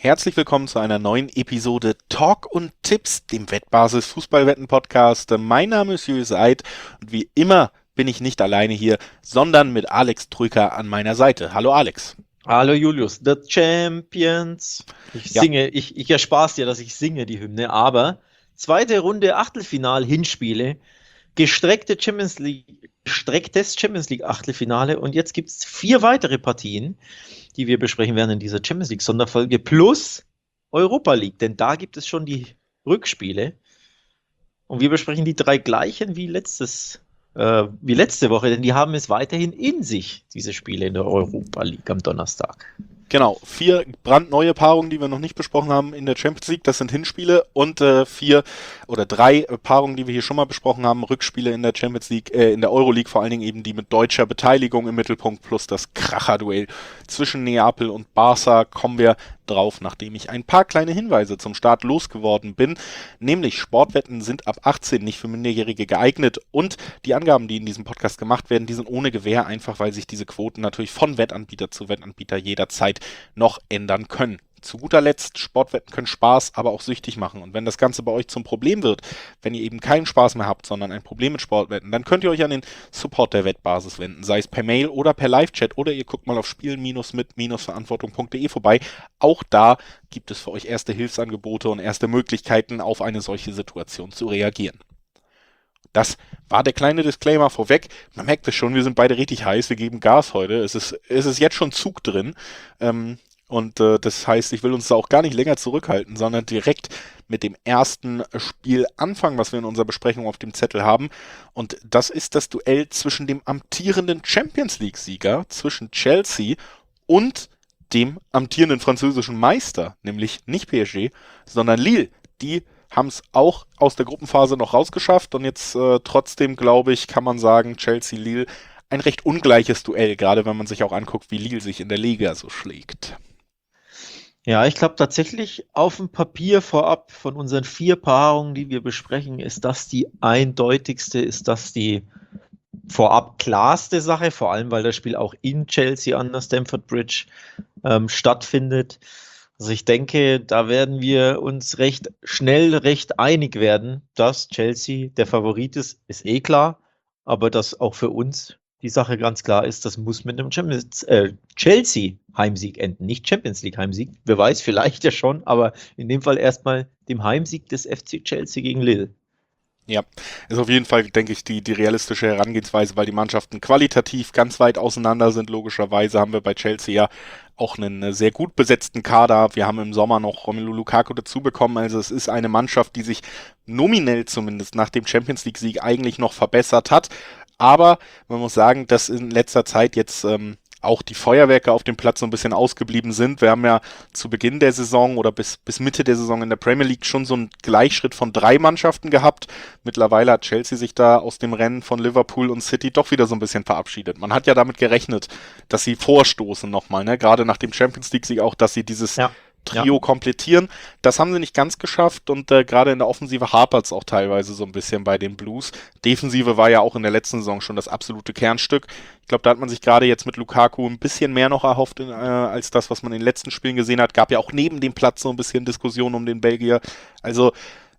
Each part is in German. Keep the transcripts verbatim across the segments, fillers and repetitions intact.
Herzlich willkommen zu einer neuen Episode Talk und Tipps, dem Wettbasis Fußballwetten-Podcast. Mein Name ist Julius Eid und wie immer bin ich nicht alleine hier, sondern mit Alex Trüker an meiner Seite. Hallo Alex. Hallo Julius, The Champions. Ich Ja. singe, ich, ich erspar's dir, dass ich singe die Hymne, aber zweite Runde Achtelfinal-Hinspiele, gestreckte Champions League, gestrecktes Champions League Achtelfinale und jetzt gibt's vier weitere Partien, die wir besprechen werden in dieser Champions League Sonderfolge plus Europa League, denn da gibt es schon die Rückspiele und wir besprechen die drei gleichen wie letztes äh, wie letzte Woche, denn die haben es weiterhin in sich, diese Spiele in der Europa League am Donnerstag. Genau, vier brandneue Paarungen, die wir noch nicht besprochen haben in der Champions League, das sind Hinspiele und äh, vier oder drei äh, Paarungen, die wir hier schon mal besprochen haben, Rückspiele in der Champions League, äh, in der Euro League, vor allen Dingen eben die mit deutscher Beteiligung im Mittelpunkt plus das Kracherduell zwischen Neapel und Barca, kommen wir drauf, nachdem ich ein paar kleine Hinweise zum Start losgeworden bin, nämlich Sportwetten sind ab achtzehn nicht für Minderjährige geeignet und die Angaben, die in diesem Podcast gemacht werden, die sind ohne Gewähr, einfach weil sich diese Quoten natürlich von Wettanbieter zu Wettanbieter jederzeit noch ändern können. Zu guter Letzt, Sportwetten können Spaß, aber auch süchtig machen. Und wenn das Ganze bei euch zum Problem wird, wenn ihr eben keinen Spaß mehr habt, sondern ein Problem mit Sportwetten, dann könnt ihr euch an den Support der Wettbasis wenden, sei es per Mail oder per Live-Chat oder ihr guckt mal auf spielen-mit-verantwortung punkt de vorbei. Auch da gibt es für euch erste Hilfsangebote und erste Möglichkeiten, auf eine solche Situation zu reagieren. Das war der kleine Disclaimer vorweg. Man merkt es schon, wir sind beide richtig heiß, wir geben Gas heute. Es ist, es ist jetzt schon Zug drin. Ähm, und äh, das heißt, ich will uns da auch gar nicht länger zurückhalten, sondern direkt mit dem ersten Spiel anfangen, was wir in unserer Besprechung auf dem Zettel haben. Und das ist das Duell zwischen dem amtierenden Champions League-Sieger, zwischen Chelsea und dem amtierenden französischen Meister, nämlich nicht P S G, sondern Lille. Die haben es auch aus der Gruppenphase noch rausgeschafft und jetzt äh, trotzdem, glaube ich, kann man sagen, Chelsea-Lille ein recht ungleiches Duell, gerade wenn man sich auch anguckt, wie Lille sich in der Liga so schlägt. Ja, ich glaube tatsächlich auf dem Papier vorab von unseren vier Paarungen, die wir besprechen, ist das die eindeutigste, ist das die vorab klarste Sache, vor allem weil das Spiel auch in Chelsea an der Stamford Bridge ähm, stattfindet. Also ich denke, da werden wir uns recht schnell recht einig werden, dass Chelsea der Favorit ist, ist eh klar, aber dass auch für uns die Sache ganz klar ist, das muss mit einem Champions, äh, Chelsea-Heimsieg enden, nicht Champions League-Heimsieg. Wer weiß, vielleicht ja schon, aber in dem Fall erstmal dem Heimsieg des F C Chelsea gegen Lille. Ja, ist auf jeden Fall, denke ich, die, die realistische Herangehensweise, weil die Mannschaften qualitativ ganz weit auseinander sind. Logischerweise haben wir bei Chelsea ja auch einen sehr gut besetzten Kader. Wir haben im Sommer noch Romelu Lukaku dazu bekommen. Also es ist eine Mannschaft, die sich nominell zumindest nach dem Champions League-Sieg eigentlich noch verbessert hat. Aber man muss sagen, dass in letzter Zeit jetzt ähm, auch die Feuerwerke auf dem Platz so ein bisschen ausgeblieben sind. Wir haben ja zu Beginn der Saison oder bis, bis Mitte der Saison in der Premier League schon so einen Gleichschritt von drei Mannschaften gehabt. Mittlerweile hat Chelsea sich da aus dem Rennen von Liverpool und City doch wieder so ein bisschen verabschiedet. Man hat ja damit gerechnet, dass sie vorstoßen nochmal, ne? Gerade nach dem Champions League-Sieg auch, dass sie dieses Ja. Trio Ja. komplettieren. Das haben sie nicht ganz geschafft und äh, gerade in der Offensive hapert es auch teilweise so ein bisschen bei den Blues. Defensive war ja auch in der letzten Saison schon das absolute Kernstück. Ich glaube, da hat man sich gerade jetzt mit Lukaku ein bisschen mehr noch erhofft, äh, als das, was man in den letzten Spielen gesehen hat. Gab ja auch neben dem Platz so ein bisschen Diskussion um den Belgier. Also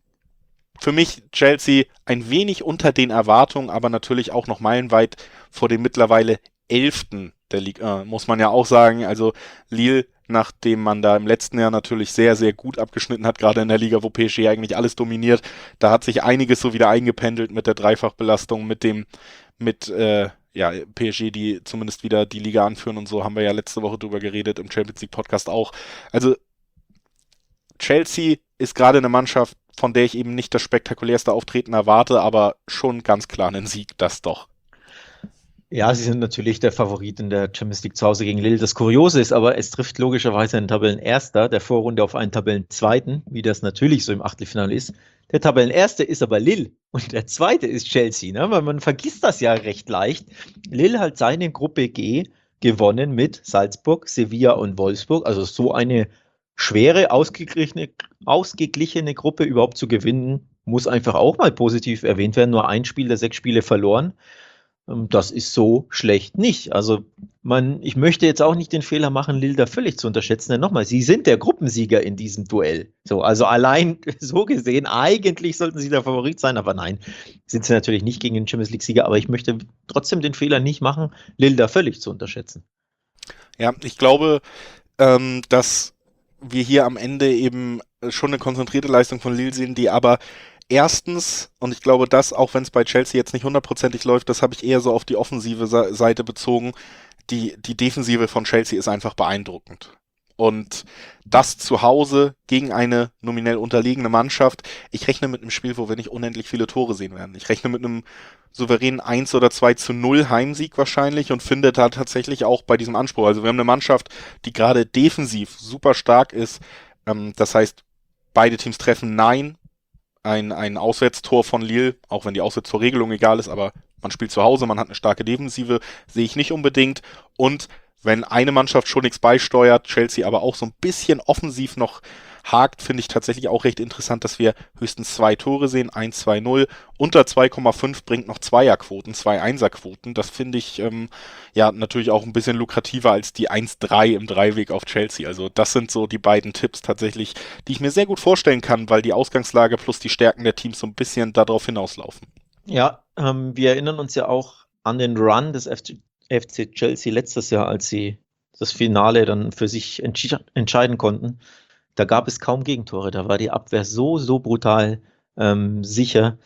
für mich Chelsea ein wenig unter den Erwartungen, aber natürlich auch noch meilenweit vor dem mittlerweile elften der Liga, äh, muss man ja auch sagen. Also Lille, nachdem man da im letzten Jahr natürlich sehr, sehr gut abgeschnitten hat, gerade in der Liga, wo P S G eigentlich alles dominiert, da hat sich einiges so wieder eingependelt mit der Dreifachbelastung, mit dem, mit, äh, ja, P S G, die zumindest wieder die Liga anführen und so, haben wir ja letzte Woche drüber geredet, im Champions League Podcast auch. Also Chelsea ist gerade eine Mannschaft, von der ich eben nicht das spektakulärste Auftreten erwarte, aber schon ganz klar einen Sieg, das doch. Ja, sie sind natürlich der Favorit in der Champions League zu Hause gegen Lille. Das Kuriose ist aber, es trifft logischerweise einen Tabellenerster der Vorrunde auf einen Tabellenzweiten, wie das natürlich so im Achtelfinale ist. Der Tabellenerste ist aber Lille und der Zweite ist Chelsea, ne? Weil man vergisst das ja recht leicht. Lille hat seine Gruppe G gewonnen mit Salzburg, Sevilla und Wolfsburg. Also so eine schwere, ausgeglichene, ausgeglichene Gruppe überhaupt zu gewinnen, muss einfach auch mal positiv erwähnt werden. Nur ein Spiel der sechs Spiele verloren. Das ist so schlecht nicht. Also man, ich möchte jetzt auch nicht den Fehler machen, Lille da völlig zu unterschätzen, denn nochmal, sie sind der Gruppensieger in diesem Duell. So, also allein so gesehen, eigentlich sollten sie der Favorit sein, aber nein, sind sie natürlich nicht gegen den Champions League-Sieger, aber ich möchte trotzdem den Fehler nicht machen, Lille da völlig zu unterschätzen. Ja, ich glaube, ähm, dass wir hier am Ende eben schon eine konzentrierte Leistung von Lille sehen, die aber erstens, und ich glaube das, auch wenn es bei Chelsea jetzt nicht hundertprozentig läuft, das habe ich eher so auf die offensive Seite bezogen, die, die Defensive von Chelsea ist einfach beeindruckend. Und das zu Hause gegen eine nominell unterlegene Mannschaft, ich rechne mit einem Spiel, wo wir nicht unendlich viele Tore sehen werden. Ich rechne mit einem souveränen eins oder zwei zu null Heimsieg wahrscheinlich und finde da tatsächlich auch bei diesem Anspruch. Also wir haben eine Mannschaft, die gerade defensiv super stark ist. Ähm, das heißt, beide Teams treffen nein. Ein, ein Auswärtstor von Lille, auch wenn die Auswärtstorregelung egal ist, aber man spielt zu Hause, man hat eine starke Defensive, sehe ich nicht unbedingt. Und wenn eine Mannschaft schon nichts beisteuert, Chelsea aber auch so ein bisschen offensiv noch hakt, finde ich tatsächlich auch recht interessant, dass wir höchstens zwei Tore sehen, eins, zwei, null. Unter zwei Komma fünf bringt noch Zweierquoten, zwei Einserquoten. Das finde ich ähm, ja natürlich auch ein bisschen lukrativer als die eins drei im Dreiweg auf Chelsea. Also das sind so die beiden Tipps tatsächlich, die ich mir sehr gut vorstellen kann, weil die Ausgangslage plus die Stärken der Teams so ein bisschen darauf hinauslaufen. Ja, ähm, wir erinnern uns ja auch an den Run des F C Chelsea letztes Jahr, als sie das Finale dann für sich entschi- entscheiden konnten. Da gab es kaum Gegentore, da war die Abwehr so, so brutal ähm, sicher.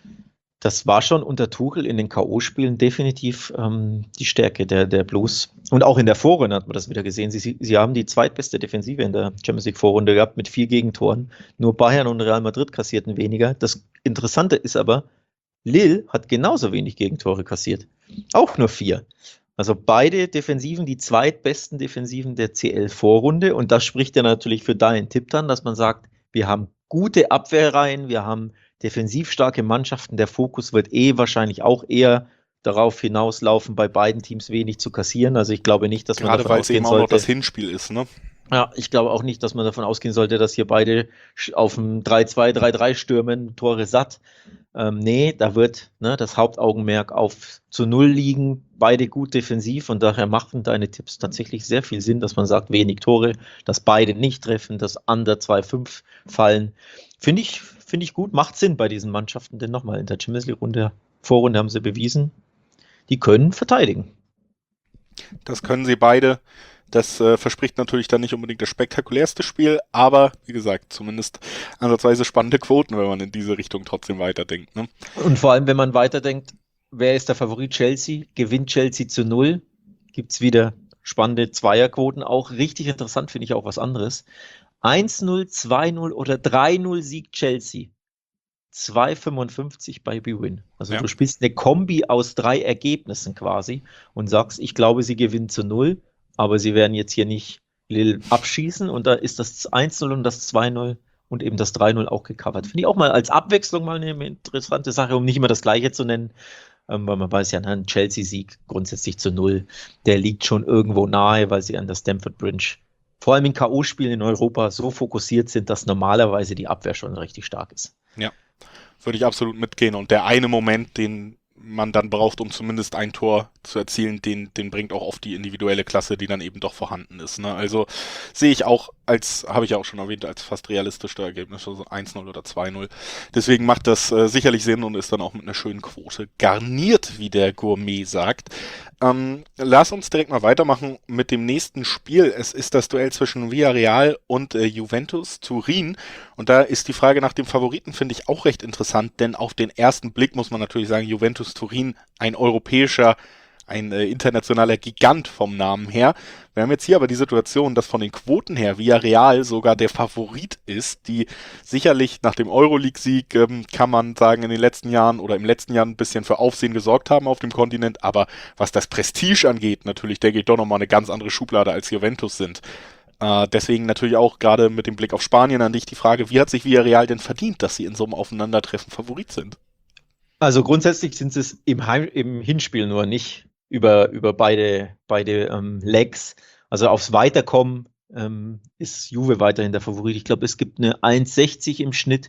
Das war schon unter Tuchel in den K O-Spielen definitiv ähm, die Stärke der, der Blues. Und auch in der Vorrunde hat man das wieder gesehen. Sie, sie haben die zweitbeste Defensive in der Champions League Vorrunde gehabt mit vier Gegentoren. Nur Bayern und Real Madrid kassierten weniger. Das Interessante ist aber, Lille hat genauso wenig Gegentore kassiert. Auch nur vier. Also beide Defensiven, die zweitbesten Defensiven der C L-Vorrunde. Und das spricht ja natürlich für deinen Tipp dann, dass man sagt, wir haben gute Abwehrreihen, wir haben defensiv starke Mannschaften. Der Fokus wird eh wahrscheinlich auch eher darauf hinauslaufen, bei beiden Teams wenig zu kassieren. Also ich glaube nicht, dass man Gerade davon weil es eben ausgehen auch noch sollte. das Hinspiel ist, ne? Ja, ich glaube auch nicht, dass man davon ausgehen sollte, dass hier beide sch- auf dem drei zwei, drei drei stürmen, Tore satt. Ähm, nee, da wird ne, das Hauptaugenmerk auf zu Null liegen, beide gut defensiv und daher machen deine Tipps tatsächlich sehr viel Sinn, dass man sagt, wenig Tore, dass beide nicht treffen, dass under zwei fünf fallen. Finde ich, finde ich gut, macht Sinn bei diesen Mannschaften, denn nochmal in der Champions League Runde, Vorrunde haben sie bewiesen, die können verteidigen. Das können sie beide. Das äh, verspricht natürlich dann nicht unbedingt das spektakulärste Spiel, aber wie gesagt, zumindest ansatzweise spannende Quoten, wenn man in diese Richtung trotzdem weiterdenkt. Ne? Und vor allem, wenn man weiterdenkt, wer ist der Favorit Chelsea? Gewinnt Chelsea zu null? Gibt es wieder spannende Zweierquoten. Auch richtig interessant finde ich auch was anderes. eins null, zwei null oder drei null Sieg Chelsea. zwei fünfundfünfzig bei B-Win. Also Ja. du spielst eine Kombi aus drei Ergebnissen quasi und sagst, ich glaube, sie gewinnen zu null, aber sie werden jetzt hier nicht Lille abschießen und da ist das eins null und das zwei null und eben das drei null auch gecovert. Finde ich auch mal als Abwechslung mal eine interessante Sache, um nicht immer das Gleiche zu nennen, ähm, weil man weiß ja, ein Chelsea-Sieg grundsätzlich zu null, der liegt schon irgendwo nahe, weil sie an der Stamford Bridge vor allem in K O-Spielen in Europa so fokussiert sind, dass normalerweise die Abwehr schon richtig stark ist. Ja, würde ich absolut mitgehen. Und der eine Moment, den man dann braucht, um zumindest ein Tor zu erzielen, den, den bringt auch oft die individuelle Klasse, die dann eben doch vorhanden ist. Ne? Also sehe ich auch als, habe ich ja auch schon erwähnt, als fast realistische Ergebnis, also eins null oder zwei null. Deswegen macht das äh, sicherlich Sinn und ist dann auch mit einer schönen Quote garniert, wie der Gourmet sagt. Ähm, lass uns direkt mal weitermachen mit dem nächsten Spiel. Es ist das Duell zwischen Villarreal und äh, Juventus Turin. Und da ist die Frage nach dem Favoriten, finde ich, auch recht interessant, denn auf den ersten Blick muss man natürlich sagen, Juventus Turin, ein europäischer, ein äh, internationaler Gigant vom Namen her. Wir haben jetzt hier aber die Situation, dass von den Quoten her Villarreal sogar der Favorit ist, die sicherlich nach dem Euroleague-Sieg, ähm, kann man sagen, in den letzten Jahren oder im letzten Jahr ein bisschen für Aufsehen gesorgt haben auf dem Kontinent, aber was das Prestige angeht, natürlich, der geht doch nochmal eine ganz andere Schublade als Juventus sind. Äh, deswegen natürlich auch gerade mit dem Blick auf Spanien an dich die Frage, wie hat sich Villarreal denn verdient, dass sie in so einem Aufeinandertreffen Favorit sind? Also grundsätzlich sind es im, Heim, im Hinspiel nur nicht über, über beide, beide ähm, Legs. Also aufs Weiterkommen ähm, ist Juve weiterhin der Favorit. Ich glaube, es gibt eine eins sechzig im Schnitt.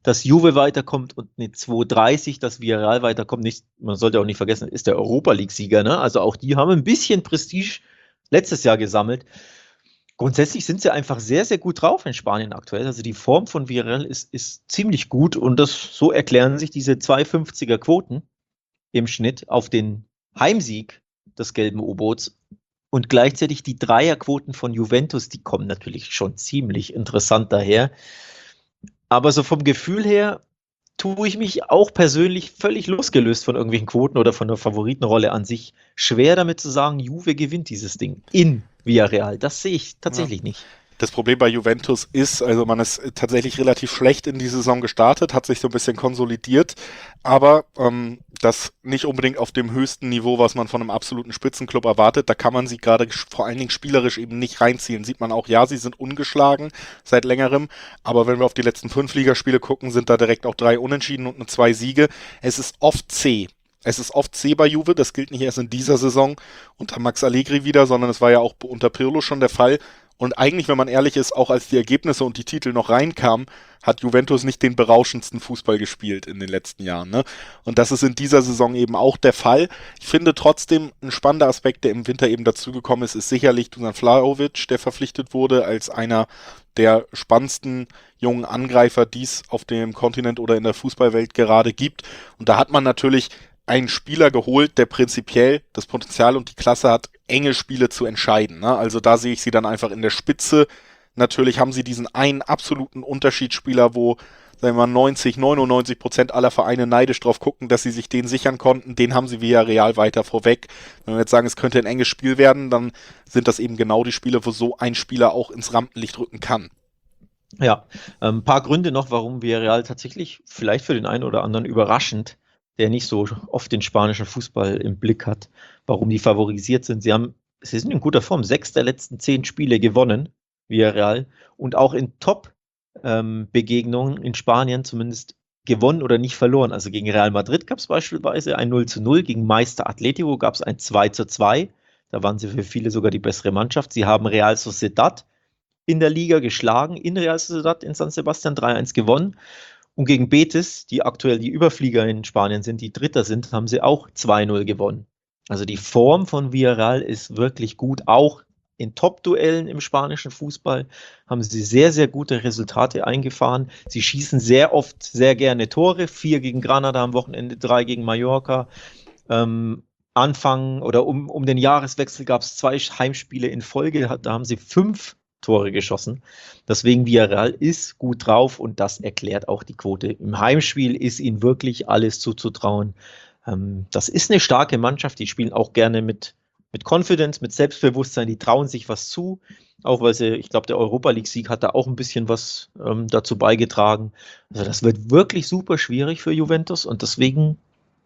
dass Juve weiterkommt und eine zwei dreißig, dass Villarreal weiterkommt. Nicht, man sollte auch nicht vergessen, ist der Europa League-Sieger, ne? Also auch die haben ein bisschen Prestige letztes Jahr gesammelt. Grundsätzlich sind sie einfach sehr, sehr gut drauf in Spanien aktuell. Also die Form von Villarreal ist, ist ziemlich gut und das, so erklären sich diese zwei fünfziger Quoten im Schnitt auf den Heimsieg des gelben U-Boots. Und gleichzeitig die Dreierquoten von Juventus, die kommen natürlich schon ziemlich interessant daher. Aber so vom Gefühl her tue ich mich auch persönlich völlig losgelöst von irgendwelchen Quoten oder von der Favoritenrolle an sich schwer damit zu sagen, Juve gewinnt dieses Ding in Villarreal. Das sehe ich tatsächlich ja. nicht. Das Problem bei Juventus ist, also man ist tatsächlich relativ schlecht in die Saison gestartet, hat sich so ein bisschen konsolidiert, aber ähm, das nicht unbedingt auf dem höchsten Niveau, was man von einem absoluten Spitzenclub erwartet. Da kann man sie gerade vor allen Dingen spielerisch eben nicht reinziehen. Sieht man auch, ja, sie sind ungeschlagen seit längerem, aber wenn wir auf die letzten fünf Ligaspiele gucken, sind da direkt auch drei Unentschieden und nur zwei Siege. Es ist oft zäh. Es ist oft zäh bei Juve, das gilt nicht erst in dieser Saison unter Max Allegri wieder, sondern es war ja auch unter Pirlo schon der Fall. Und eigentlich, wenn man ehrlich ist, auch als die Ergebnisse und die Titel noch reinkamen, hat Juventus nicht den berauschendsten Fußball gespielt in den letzten Jahren. Ne? Und das ist in dieser Saison eben auch der Fall. Ich finde trotzdem, ein spannender Aspekt, der im Winter eben dazugekommen ist, ist sicherlich Dusan Vlahovic, der verpflichtet wurde als einer der spannendsten jungen Angreifer, die es auf dem Kontinent oder in der Fußballwelt gerade gibt. Und da hat man natürlich einen Spieler geholt, der prinzipiell das Potenzial und die Klasse hat, enge Spiele zu entscheiden. Ne? Also da sehe ich sie dann einfach in der Spitze. Natürlich haben sie diesen einen absoluten Unterschiedsspieler, wo, sagen wir mal, neunzig, neunundneunzig Prozent aller Vereine neidisch drauf gucken, dass sie sich den sichern konnten. Den haben sie Villarreal weiter vorweg. Wenn wir jetzt sagen, es könnte ein enges Spiel werden, dann sind das eben genau die Spiele, wo so ein Spieler auch ins Rampenlicht rücken kann. Ja, ein ähm, paar Gründe noch, warum Villarreal tatsächlich vielleicht für den einen oder anderen überraschend, der nicht so oft den spanischen Fußball im Blick hat, warum die favorisiert sind. Sie haben, sie sind in guter Form, sechs der letzten zehn Spiele gewonnen, Villarreal, und auch in Top-Begegnungen ähm, in Spanien zumindest gewonnen oder nicht verloren. Also gegen Real Madrid gab es beispielsweise ein null zu null, gegen Meister Atletico gab es ein zwei zu zwei, da waren sie für viele sogar die bessere Mannschaft. Sie haben Real Sociedad in der Liga geschlagen, in Real Sociedad in San Sebastian drei eins gewonnen. Und gegen Betis, die aktuell die Überflieger in Spanien sind, die Dritter sind, haben sie auch zwei null gewonnen. Also die Form von Villarreal ist wirklich gut. Auch in Top-Duellen im spanischen Fußball haben sie sehr, sehr gute Resultate eingefahren. Sie schießen sehr oft sehr gerne Tore. Vier gegen Granada am Wochenende, drei gegen Mallorca. Ähm, Anfang oder um, um den Jahreswechsel gab es zwei Heimspiele in Folge. Da haben sie fünf Tore geschossen. Deswegen Villarreal ist gut drauf und das erklärt auch die Quote. Im Heimspiel ist ihnen wirklich alles zuzutrauen. Ähm, das ist eine starke Mannschaft, die spielen auch gerne mit, mit Confidence, mit Selbstbewusstsein, die trauen sich was zu, auch weil sie, ich glaube, der Europa League-Sieg hat da auch ein bisschen was ähm, dazu beigetragen. Also das wird wirklich super schwierig für Juventus und deswegen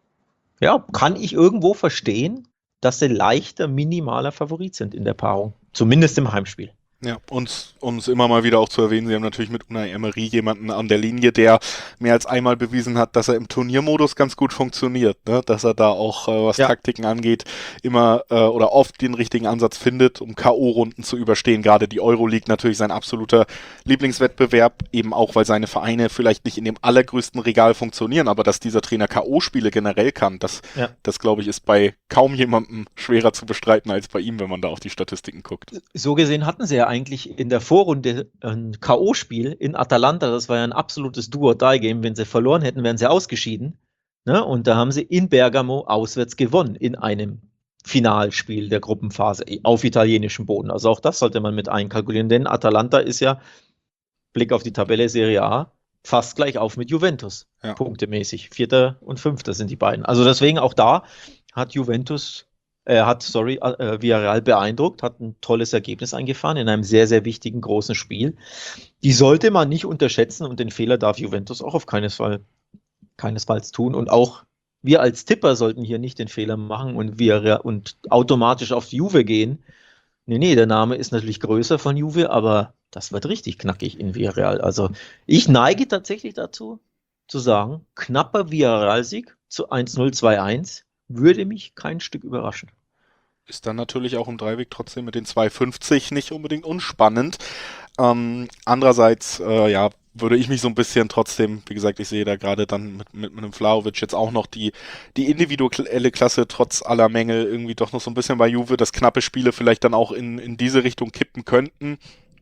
ja, kann ich irgendwo verstehen, dass sie leichter minimaler Favorit sind in der Paarung, zumindest im Heimspiel. Ja, und um es immer mal wieder auch zu erwähnen, sie haben natürlich mit Unai Emery jemanden an der Linie, der mehr als einmal bewiesen hat, dass er im Turniermodus ganz gut funktioniert, ne? Dass er da auch, äh, was ja. Taktiken angeht, immer äh, oder oft den richtigen Ansatz findet, um K O-Runden zu überstehen. Gerade die Euroleague natürlich sein absoluter Lieblingswettbewerb, eben auch, weil seine Vereine vielleicht nicht in dem allergrößten Regal funktionieren, aber dass dieser Trainer K O-Spiele generell kann, das, ja. das glaube ich, ist bei kaum jemandem schwerer zu bestreiten als bei ihm, wenn man da auf die Statistiken guckt. So gesehen hatten sie ja eigentlich in der Vorrunde ein K O-Spiel in Atalanta. Das war ja ein absolutes Do-or-Die-Game. Wenn sie verloren hätten, wären sie ausgeschieden. Ne? Und da haben sie in Bergamo auswärts gewonnen in einem Finalspiel der Gruppenphase auf italienischem Boden. Also auch das sollte man mit einkalkulieren, denn Atalanta ist ja, Blick auf die Tabelle Serie A, fast gleich auf mit Juventus, ja. Punktemäßig. Vierter und Fünfter sind die beiden. Also deswegen auch da hat Juventus Er hat, sorry, äh, Villarreal beeindruckt, hat ein tolles Ergebnis eingefahren in einem sehr, sehr wichtigen, großen Spiel. Die sollte man nicht unterschätzen und den Fehler darf Juventus auch auf keinesfalls, keinesfalls tun. Und auch wir als Tipper sollten hier nicht den Fehler machen und, Villarreal und automatisch auf Juve gehen. Nee, nee, der Name ist natürlich größer von Juve, aber das wird richtig knackig in Villarreal. Also ich neige tatsächlich dazu, zu sagen, knapper Villarreal-Sieg zu eins null, zwei eins. Würde mich kein Stück überraschen. Ist dann natürlich auch im Dreiweg trotzdem mit den zwei fünfzig nicht unbedingt unspannend. Ähm, andererseits, äh, ja, würde ich mich so ein bisschen trotzdem, wie gesagt, ich sehe da gerade dann mit, mit, mit einem Vlahovic jetzt auch noch die, die individuelle Klasse trotz aller Mängel irgendwie doch noch so ein bisschen bei Juve, dass knappe Spiele vielleicht dann auch in, in diese Richtung kippen könnten.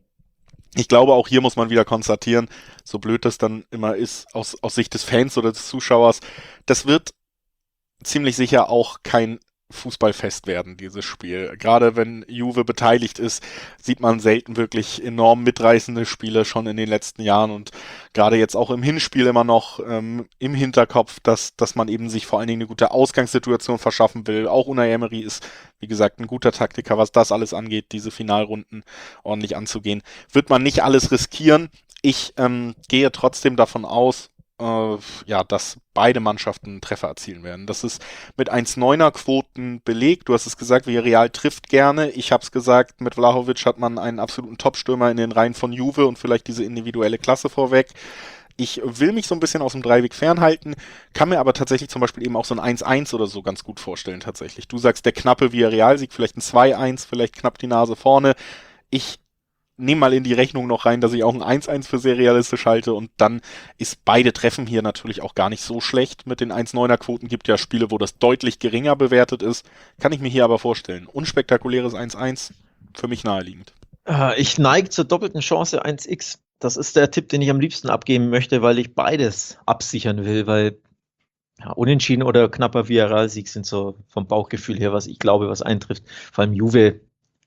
Ich glaube, auch hier muss man wieder konstatieren, so blöd das dann immer ist, aus, aus Sicht des Fans oder des Zuschauers, das wird ziemlich sicher auch kein Fußballfest werden, dieses Spiel. Gerade wenn Juve beteiligt ist, sieht man selten wirklich enorm mitreißende Spiele schon in den letzten Jahren und gerade jetzt auch im Hinspiel immer noch ähm, im Hinterkopf, dass, dass man eben sich vor allen Dingen eine gute Ausgangssituation verschaffen will. Auch Unai Emery ist, wie gesagt, ein guter Taktiker, was das alles angeht, diese Finalrunden ordentlich anzugehen. Wird man nicht alles riskieren. Ich ähm, gehe trotzdem davon aus, äh, ja, dass beide Mannschaften einen Treffer erzielen werden. Das ist mit eins Komma neuner Quoten belegt. Du hast es gesagt, Villarreal trifft gerne. Ich habe es gesagt, mit Vlahovic hat man einen absoluten Topstürmer in den Reihen von Juve und vielleicht diese individuelle Klasse vorweg. Ich will mich so ein bisschen aus dem Dreiweg fernhalten, kann mir aber tatsächlich zum Beispiel eben auch so ein eins eins oder so ganz gut vorstellen tatsächlich. Du sagst, der knappe Villarreal-Sieg, vielleicht ein zwei eins, vielleicht knapp die Nase vorne. Ich nehme mal in die Rechnung noch rein, dass ich auch ein eins eins für sehr realistisch halte und dann ist beide Treffen hier natürlich auch gar nicht so schlecht. Mit den eins Komma neuner Quoten gibt ja Spiele, wo das deutlich geringer bewertet ist. Kann ich mir hier aber vorstellen. Unspektakuläres eins eins, für mich naheliegend. Äh, Ich neige zur doppelten Chance eins X. Das ist der Tipp, den ich am liebsten abgeben möchte, weil ich beides absichern will, weil ja, unentschieden oder knapper Villarreal-Sieg sind so vom Bauchgefühl her, was ich glaube, was eintrifft. Vor allem Juve,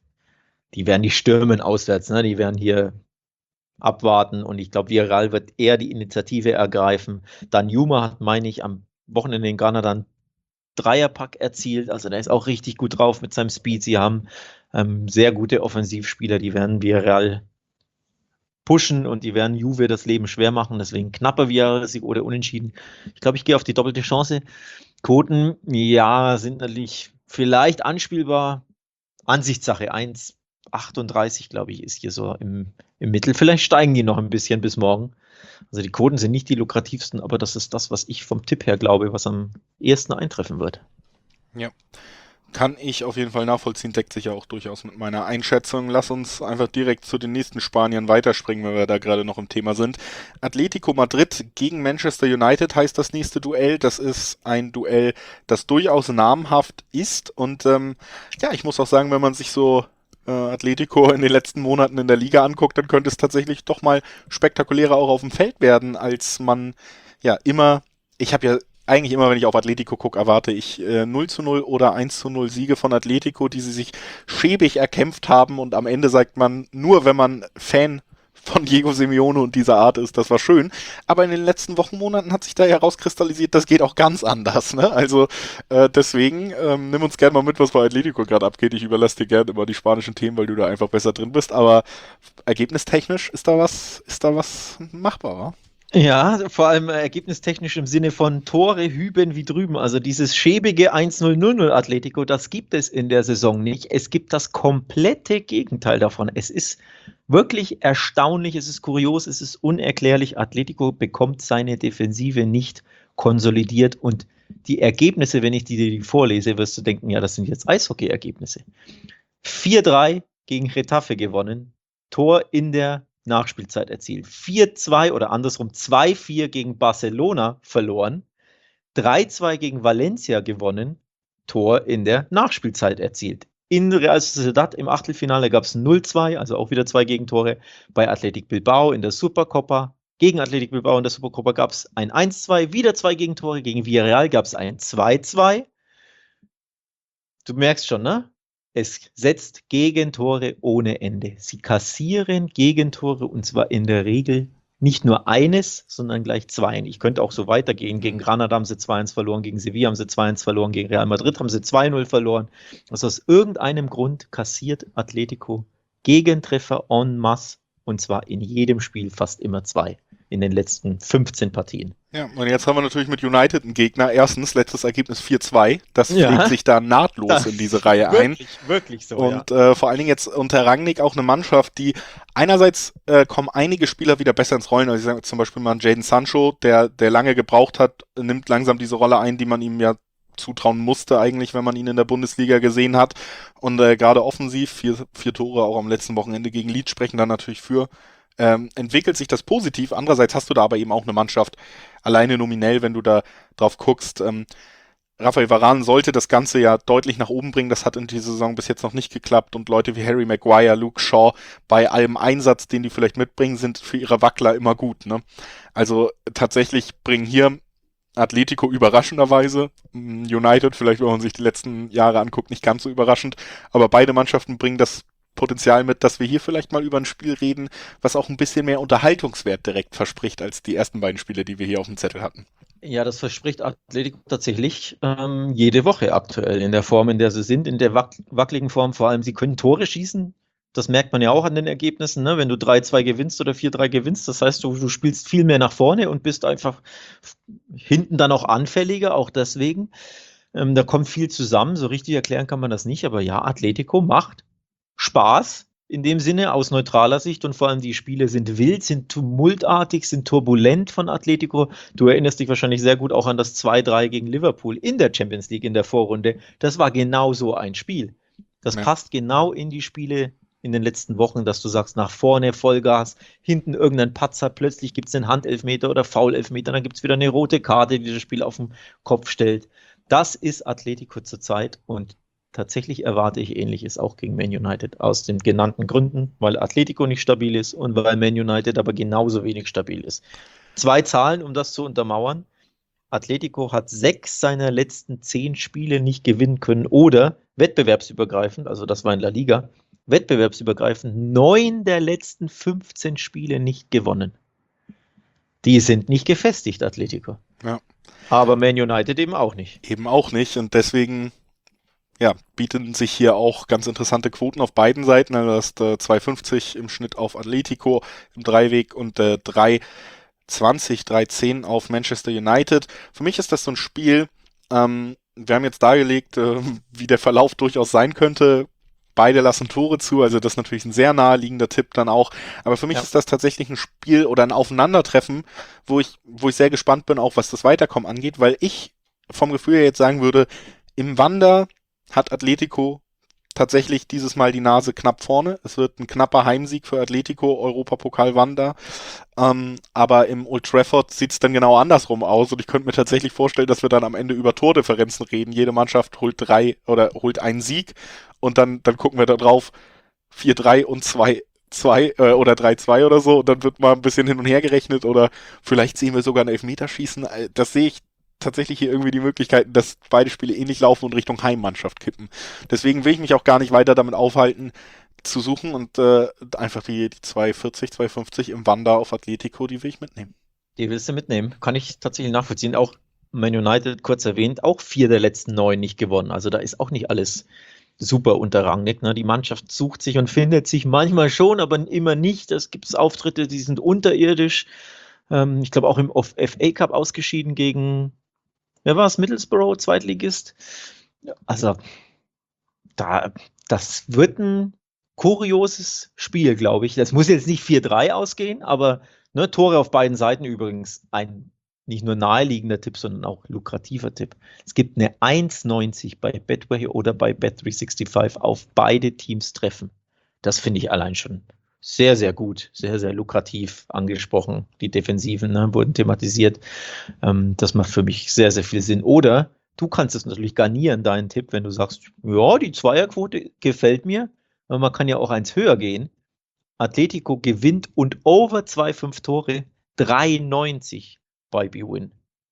die werden nicht stürmen auswärts, ne? Die werden hier abwarten und ich glaube, Villarreal wird eher die Initiative ergreifen. Dan Juma hat, meine ich, am Wochenende in Ghana dann Dreierpack erzielt, also der ist auch richtig gut drauf mit seinem Speed. Sie haben ähm, sehr gute Offensivspieler, die werden Villarreal pushen und die werden Juve das Leben schwer machen, deswegen knapper Villarreal-Sieg oder unentschieden. Ich glaube, ich gehe auf die doppelte Chance. Quoten, ja, sind natürlich vielleicht anspielbar, Ansichtssache. eins Komma achtunddreißig, glaube ich, ist hier so im, im Mittel. Vielleicht steigen die noch ein bisschen bis morgen. Also die Quoten sind nicht die lukrativsten, aber das ist das, was ich vom Tipp her glaube, was am ehesten eintreffen wird. Ja. Kann ich auf jeden Fall nachvollziehen, deckt sich ja auch durchaus mit meiner Einschätzung. Lass uns einfach direkt zu den nächsten Spaniern weiterspringen, wenn wir da gerade noch im Thema sind. Atletico Madrid gegen Manchester United heißt das nächste Duell. Das ist ein Duell, das durchaus namhaft ist. Und ähm, ja, ich muss auch sagen, wenn man sich so äh, Atletico in den letzten Monaten in der Liga anguckt, dann könnte es tatsächlich doch mal spektakulärer auch auf dem Feld werden, als man ja immer, ich habe ja eigentlich immer, wenn ich auf Atletico gucke, erwarte ich äh, null zu null oder eins zu null Siege von Atletico, die sie sich schäbig erkämpft haben und am Ende sagt man, nur wenn man Fan von Diego Simeone und dieser Art ist, das war schön. Aber in den letzten Wochen, Monaten hat sich da herauskristallisiert, das geht auch ganz anders. Ne? Also äh, deswegen ähm, nimm uns gerne mal mit, was bei Atletico gerade abgeht. Ich überlasse dir gerne immer die spanischen Themen, weil du da einfach besser drin bist. Aber ergebnistechnisch ist da was, ist da was machbar, wa? Ja, vor allem äh, ergebnistechnisch im Sinne von Tore hüben wie drüben. Also dieses schäbige eins null null null Atletico, das gibt es in der Saison nicht. Es gibt das komplette Gegenteil davon. Es ist wirklich erstaunlich, es ist kurios, es ist unerklärlich. Atletico bekommt seine Defensive nicht konsolidiert und die Ergebnisse, wenn ich die dir vorlese, wirst du denken, ja, das sind jetzt Eishockey-Ergebnisse. vier drei gegen Getafe gewonnen, Tor in der Nachspielzeit erzielt. vier zwei oder andersrum zwei vier gegen Barcelona verloren, drei zwei gegen Valencia gewonnen, Tor in der Nachspielzeit erzielt. In Real Sociedad im Achtelfinale gab es null zwei, also auch wieder zwei Gegentore. Bei Athletic Bilbao in der Supercopa, gegen Athletic Bilbao in der Supercopa gab es ein eins zwei, wieder zwei Gegentore. Gegen Villarreal gab es ein zwei zwei. Du merkst schon, ne? Es setzt Gegentore ohne Ende. Sie kassieren Gegentore und zwar in der Regel nicht nur eines, sondern gleich zwei. Ich könnte auch so weitergehen. Gegen Granada haben sie zwei eins verloren, gegen Sevilla haben sie zwei eins verloren, gegen Real Madrid haben sie zwei null verloren. Also aus irgendeinem Grund kassiert Atletico Gegentreffer en masse und zwar in jedem Spiel fast immer zwei in den letzten fünfzehn Partien. Ja, und jetzt haben wir natürlich mit United einen Gegner. Erstens, letztes Ergebnis vier zwei. Das Ja. pflegt sich da nahtlos Das in diese Reihe ein. Wirklich, wirklich so, Und äh, vor allen Dingen jetzt unter Rangnick auch eine Mannschaft, die einerseits äh, kommen einige Spieler wieder besser ins Rollen. Also ich sage zum Beispiel mal Jadon Sancho, der, der lange gebraucht hat, nimmt langsam diese Rolle ein, die man ihm ja zutrauen musste eigentlich, wenn man ihn in der Bundesliga gesehen hat. Und äh, gerade offensiv, vier, vier Tore auch am letzten Wochenende gegen Leeds sprechen dann natürlich für ähm, entwickelt sich das positiv. Andererseits hast du da aber eben auch eine Mannschaft, alleine nominell, wenn du da drauf guckst. Ähm, Raphael Varane sollte das Ganze ja deutlich nach oben bringen. Das hat in dieser Saison bis jetzt noch nicht geklappt. Und Leute wie Harry Maguire, Luke Shaw, bei allem Einsatz, den die vielleicht mitbringen, sind für ihre Wackler immer gut. Ne? Also tatsächlich bringen hier Atletico überraschenderweise, United vielleicht, wenn man sich die letzten Jahre anguckt, nicht ganz so überraschend, aber beide Mannschaften bringen das Potenzial mit, dass wir hier vielleicht mal über ein Spiel reden, was auch ein bisschen mehr Unterhaltungswert direkt verspricht als die ersten beiden Spiele, die wir hier auf dem Zettel hatten. Ja, das verspricht Atletico tatsächlich ähm, jede Woche aktuell in der Form, in der sie sind, in der wack wackeligen Form. Vor allem, sie können Tore schießen. Das merkt man ja auch an den Ergebnissen, ne? Wenn du drei zwei gewinnst oder vier drei gewinnst. Das heißt, du, du spielst viel mehr nach vorne und bist einfach hinten dann auch anfälliger, auch deswegen. Ähm, da kommt viel zusammen. So richtig erklären kann man das nicht. Aber ja, Atletico macht Spaß. In dem Sinne, aus neutraler Sicht, und vor allem die Spiele sind wild, sind tumultartig, sind turbulent von Atletico. Du erinnerst dich wahrscheinlich sehr gut auch an das zwei drei gegen Liverpool in der Champions League in der Vorrunde. Das war genau so ein Spiel. Das ja. passt genau in die Spiele in den letzten Wochen, dass du sagst, nach vorne Vollgas, hinten irgendein Patzer, plötzlich gibt es einen Handelfmeter oder Foulelfmeter, dann gibt es wieder eine rote Karte, die das Spiel auf den Kopf stellt. Das ist Atletico zurzeit, und tatsächlich erwarte ich Ähnliches auch gegen Man United, aus den genannten Gründen, weil Atletico nicht stabil ist und weil Man United aber genauso wenig stabil ist. Zwei Zahlen, um das zu untermauern. Atletico hat sechs seiner letzten zehn Spiele nicht gewinnen können oder wettbewerbsübergreifend, also das war in La Liga, wettbewerbsübergreifend neun der letzten fünfzehn Spiele nicht gewonnen. Die sind nicht gefestigt, Atletico. Ja. Aber Man United eben auch nicht. Eben auch nicht, und deswegen ja, bieten sich hier auch ganz interessante Quoten auf beiden Seiten. Also das äh, zwei fünfzig im Schnitt auf Atletico im Dreiweg und äh, drei zwanzig, drei zehn auf Manchester United. Für mich ist das so ein Spiel, ähm, wir haben jetzt dargelegt, äh, wie der Verlauf durchaus sein könnte. Beide lassen Tore zu, also das ist natürlich ein sehr naheliegender Tipp dann auch. Aber für mich ja. ist das tatsächlich ein Spiel oder ein Aufeinandertreffen, wo ich, wo ich sehr gespannt bin, auch was das Weiterkommen angeht, weil ich vom Gefühl her jetzt sagen würde, im Wander hat Atletico tatsächlich dieses Mal die Nase knapp vorne. Es wird ein knapper Heimsieg für Atletico, Europapokal Wander. Ähm, aber im Old Trafford sieht es dann genau andersrum aus, und ich könnte mir tatsächlich vorstellen, dass wir dann am Ende über Tordifferenzen reden. Jede Mannschaft holt drei oder holt einen Sieg, und dann, dann gucken wir da drauf vier drei und zwei zwei äh, oder drei zwei oder so, und dann wird mal ein bisschen hin und her gerechnet, oder vielleicht sehen wir sogar ein Elfmeterschießen. Das sehe ich tatsächlich hier irgendwie die Möglichkeiten, dass beide Spiele ähnlich laufen und Richtung Heimmannschaft kippen. Deswegen will ich mich auch gar nicht weiter damit aufhalten, zu suchen, und äh, einfach die, die zwei vierzig, zwei fünfzig im Wander auf Atletico, die will ich mitnehmen. Die willst du mitnehmen? Kann ich tatsächlich nachvollziehen. Auch Man United, kurz erwähnt, auch vier der letzten neun nicht gewonnen. Also da ist auch nicht alles super unterrangig. Ne? Die Mannschaft sucht sich und findet sich manchmal schon, aber immer nicht. Es gibt Auftritte, die sind unterirdisch. Ähm, ich glaube auch im F A Cup ausgeschieden gegen, wer war es? Middlesbrough, Zweitligist. Also, da, das wird ein kurioses Spiel, glaube ich. Das muss jetzt nicht vier drei ausgehen, aber ne, Tore auf beiden Seiten übrigens ein nicht nur naheliegender Tipp, sondern auch lukrativer Tipp. Es gibt eine eins neunzig bei Betway oder bei Bet drei fünfundsechzig auf beide Teams treffen. Das finde ich allein schon sehr, sehr gut, sehr, sehr lukrativ angesprochen. Die Defensiven ne, wurden thematisiert. Ähm, das macht für mich sehr, sehr viel Sinn. Oder du kannst es natürlich garnieren, deinen Tipp, wenn du sagst, ja, die Zweierquote gefällt mir, aber man kann ja auch eins höher gehen. Atletico gewinnt und over zwei Komma fünf Tore, drei neunzig bei B-Win.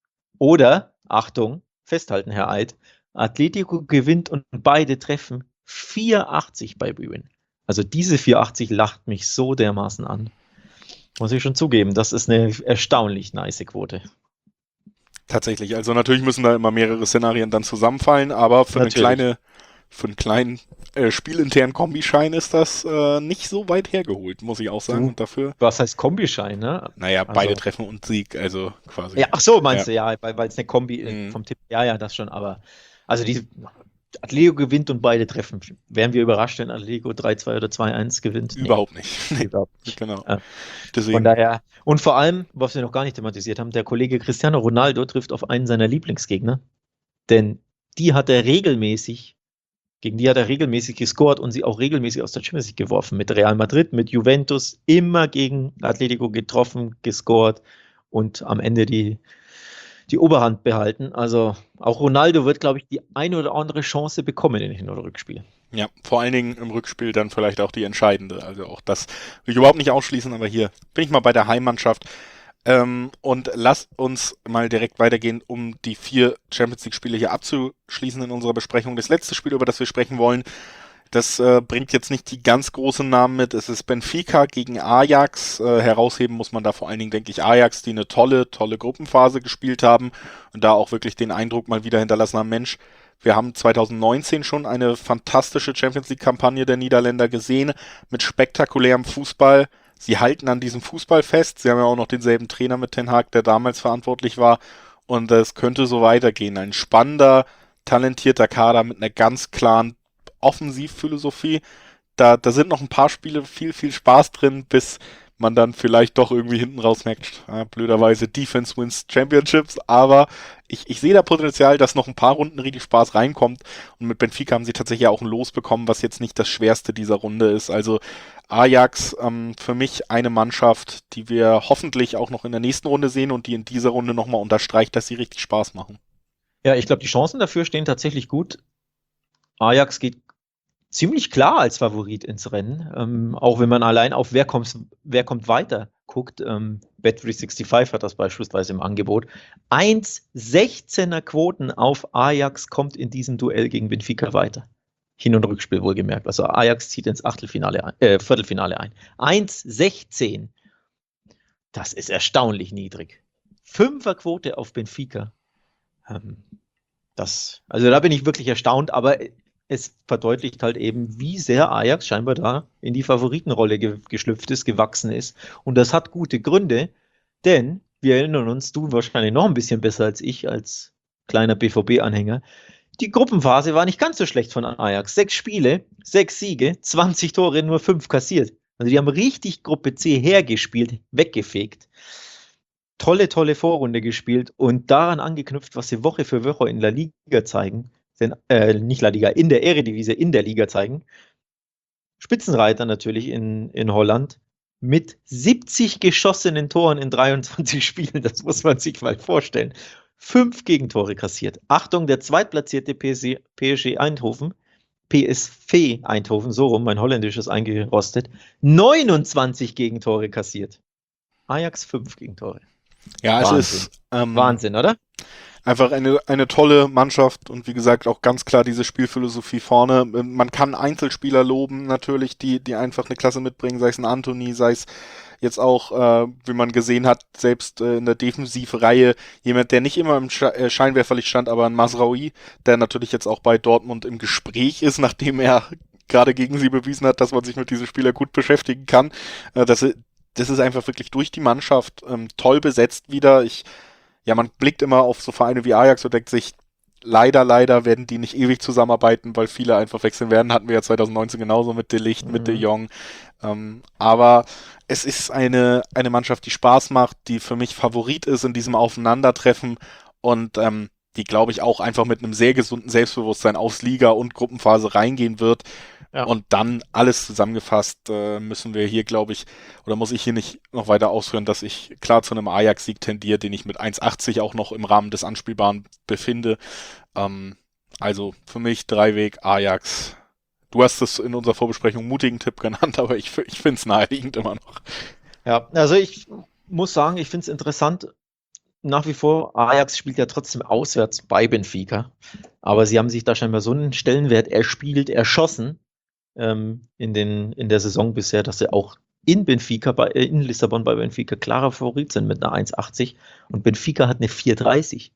Oder, Achtung, festhalten, Herr Eid, Atletico gewinnt und beide treffen, vier achtzig bei B-Win. Also diese vier achtzig lacht mich so dermaßen an. Muss ich schon zugeben, das ist eine erstaunlich nice Quote. Tatsächlich, also natürlich müssen da immer mehrere Szenarien dann zusammenfallen, aber für natürlich. eine kleine, für einen kleinen äh, spielinternen Kombischein ist das äh, nicht so weit hergeholt, muss ich auch sagen. Du, und dafür, was heißt Kombischein, ne? Naja, also, beide treffen und Sieg, also quasi. Ja, ach so, meinst ja. du, ja, weil es eine Kombi mhm. vom Tipp, ja, ja, das schon, aber also die Atletico gewinnt und beide treffen. Wären wir überrascht, wenn Atletico drei zwei oder zwei eins gewinnt? Überhaupt nee. nicht. Nee. Überhaupt nicht. Genau. Äh, Von daher, und vor allem, was wir noch gar nicht thematisiert haben, der Kollege Cristiano Ronaldo trifft auf einen seiner Lieblingsgegner, denn die hat er regelmäßig Gegen die hat er regelmäßig gescored und sie auch regelmäßig aus der Champions League geworfen. Mit Real Madrid, mit Juventus, immer gegen Atletico getroffen, gescored und am Ende die, die Oberhand behalten. Also auch Ronaldo wird, glaube ich, die eine oder andere Chance bekommen in den Hin- oder Rückspiel. Ja, vor allen Dingen im Rückspiel dann vielleicht auch die entscheidende. Also auch das will ich überhaupt nicht ausschließen, aber hier bin ich mal bei der Heimmannschaft. Ähm, und lasst uns mal direkt weitergehen, um die vier Champions League-Spiele hier abzuschließen in unserer Besprechung. Das letzte Spiel, über das wir sprechen wollen, das äh, bringt jetzt nicht die ganz großen Namen mit. Es ist Benfica gegen Ajax. Äh, herausheben muss man da vor allen Dingen, denke ich, Ajax, die eine tolle, tolle Gruppenphase gespielt haben und da auch wirklich den Eindruck mal wieder hinterlassen haben, Mensch, wir haben zwanzig neunzehn schon eine fantastische Champions League-Kampagne der Niederländer gesehen, mit spektakulärem Fußball. Sie halten an diesem Fußball fest. Sie haben ja auch noch denselben Trainer mit Ten Hag, der damals verantwortlich war. Und es könnte so weitergehen. Ein spannender, talentierter Kader mit einer ganz klaren Offensivphilosophie. Da, da sind noch ein paar Spiele viel, viel Spaß drin, bis man dann vielleicht doch irgendwie hinten raus merkt, ja, blöderweise Defense wins Championships, aber ich, ich sehe da Potenzial, dass noch ein paar Runden richtig Spaß reinkommt und mit Benfica haben sie tatsächlich auch ein Los bekommen, was jetzt nicht das Schwerste dieser Runde ist, also Ajax ähm, für mich eine Mannschaft, die wir hoffentlich auch noch in der nächsten Runde sehen und die in dieser Runde nochmal unterstreicht, dass sie richtig Spaß machen. Ja, ich glaube, die Chancen dafür stehen tatsächlich gut. Ajax geht ziemlich klar als Favorit ins Rennen, ähm, auch wenn man allein auf wer kommt, wer kommt weiter guckt. Ähm, Bet drei fünfundsechzig hat das beispielsweise im Angebot. eins Komma sechzehner Quoten auf Ajax kommt in diesem Duell gegen Benfica weiter. Hin- und Rückspiel wohlgemerkt. Also Ajax zieht ins Achtelfinale ein, äh, Viertelfinale ein. eins Komma sechzehn. Das ist erstaunlich niedrig. Fünferquote auf Benfica. Ähm, das, also da bin ich wirklich erstaunt, aber es verdeutlicht halt eben, wie sehr Ajax scheinbar da in die Favoritenrolle ge geschlüpft ist, gewachsen ist. Und das hat gute Gründe, denn wir erinnern uns, du wahrscheinlich noch ein bisschen besser als ich, als kleiner B V B-Anhänger. Die Gruppenphase war nicht ganz so schlecht von Ajax. Sechs Spiele, sechs Siege, zwanzig Tore, nur fünf kassiert. Also die haben richtig Gruppe C hergespielt, weggefegt. Tolle, tolle Vorrunde gespielt und daran angeknüpft, was sie Woche für Woche in La Liga zeigen. Denn, äh, nicht La Liga, in der Eredivisie, in der Liga zeigen. Spitzenreiter natürlich in, in Holland mit siebzig geschossenen Toren in dreiundzwanzig Spielen, das muss man sich mal vorstellen. Fünf Gegentore kassiert. Achtung, der zweitplatzierte P S G Eindhoven, P S V Eindhoven, so rum, mein Holländisch ist eingerostet, neunundzwanzig Gegentore kassiert. Ajax fünf Gegentore. Ja, Wahnsinn. es ist ähm, Wahnsinn, oder? einfach eine, eine tolle Mannschaft und wie gesagt auch ganz klar diese Spielphilosophie vorne. Man kann Einzelspieler loben natürlich, die, die einfach eine Klasse mitbringen, sei es ein Anthony, sei es jetzt auch, äh, wie man gesehen hat, selbst äh, in der Defensivreihe, jemand, der nicht immer im Sche äh, Scheinwerferlicht stand, aber ein Masraoui, der natürlich jetzt auch bei Dortmund im Gespräch ist, nachdem er gerade gegen sie bewiesen hat, dass man sich mit diesem Spieler gut beschäftigen kann. Äh, das, das ist einfach wirklich durch die Mannschaft ähm, toll besetzt wieder. Ich Ja, man blickt immer auf so Vereine wie Ajax und denkt sich, leider, leider werden die nicht ewig zusammenarbeiten, weil viele einfach wechseln werden. Hatten wir ja zwanzig neunzehn genauso mit De Ligt, mhm. mit De Jong. Ähm, aber es ist eine, eine Mannschaft, die Spaß macht, die für mich Favorit ist in diesem Aufeinandertreffen und ähm, die, glaube ich, auch einfach mit einem sehr gesunden Selbstbewusstsein aufs Liga- und Gruppenphase reingehen wird. Ja. Und dann alles zusammengefasst äh, müssen wir hier, glaube ich, oder muss ich hier nicht noch weiter ausführen, dass ich klar zu einem Ajax-Sieg tendiere, den ich mit eins achtzig auch noch im Rahmen des Anspielbaren befinde. Ähm, also für mich Dreiweg Ajax. Du hast es in unserer Vorbesprechung mutigen Tipp genannt, aber ich, ich finde es naheliegend immer noch. Ja, also ich muss sagen, ich finde es interessant, nach wie vor, Ajax spielt ja trotzdem auswärts bei Benfica, aber sie haben sich da scheinbar so einen Stellenwert erspielt, erschossen, ähm, in, den, in der Saison bisher, dass sie auch in Benfica, bei, äh, in Lissabon bei Benfica klarer Favorit sind mit einer eins achtzig und Benfica hat eine vier dreißig.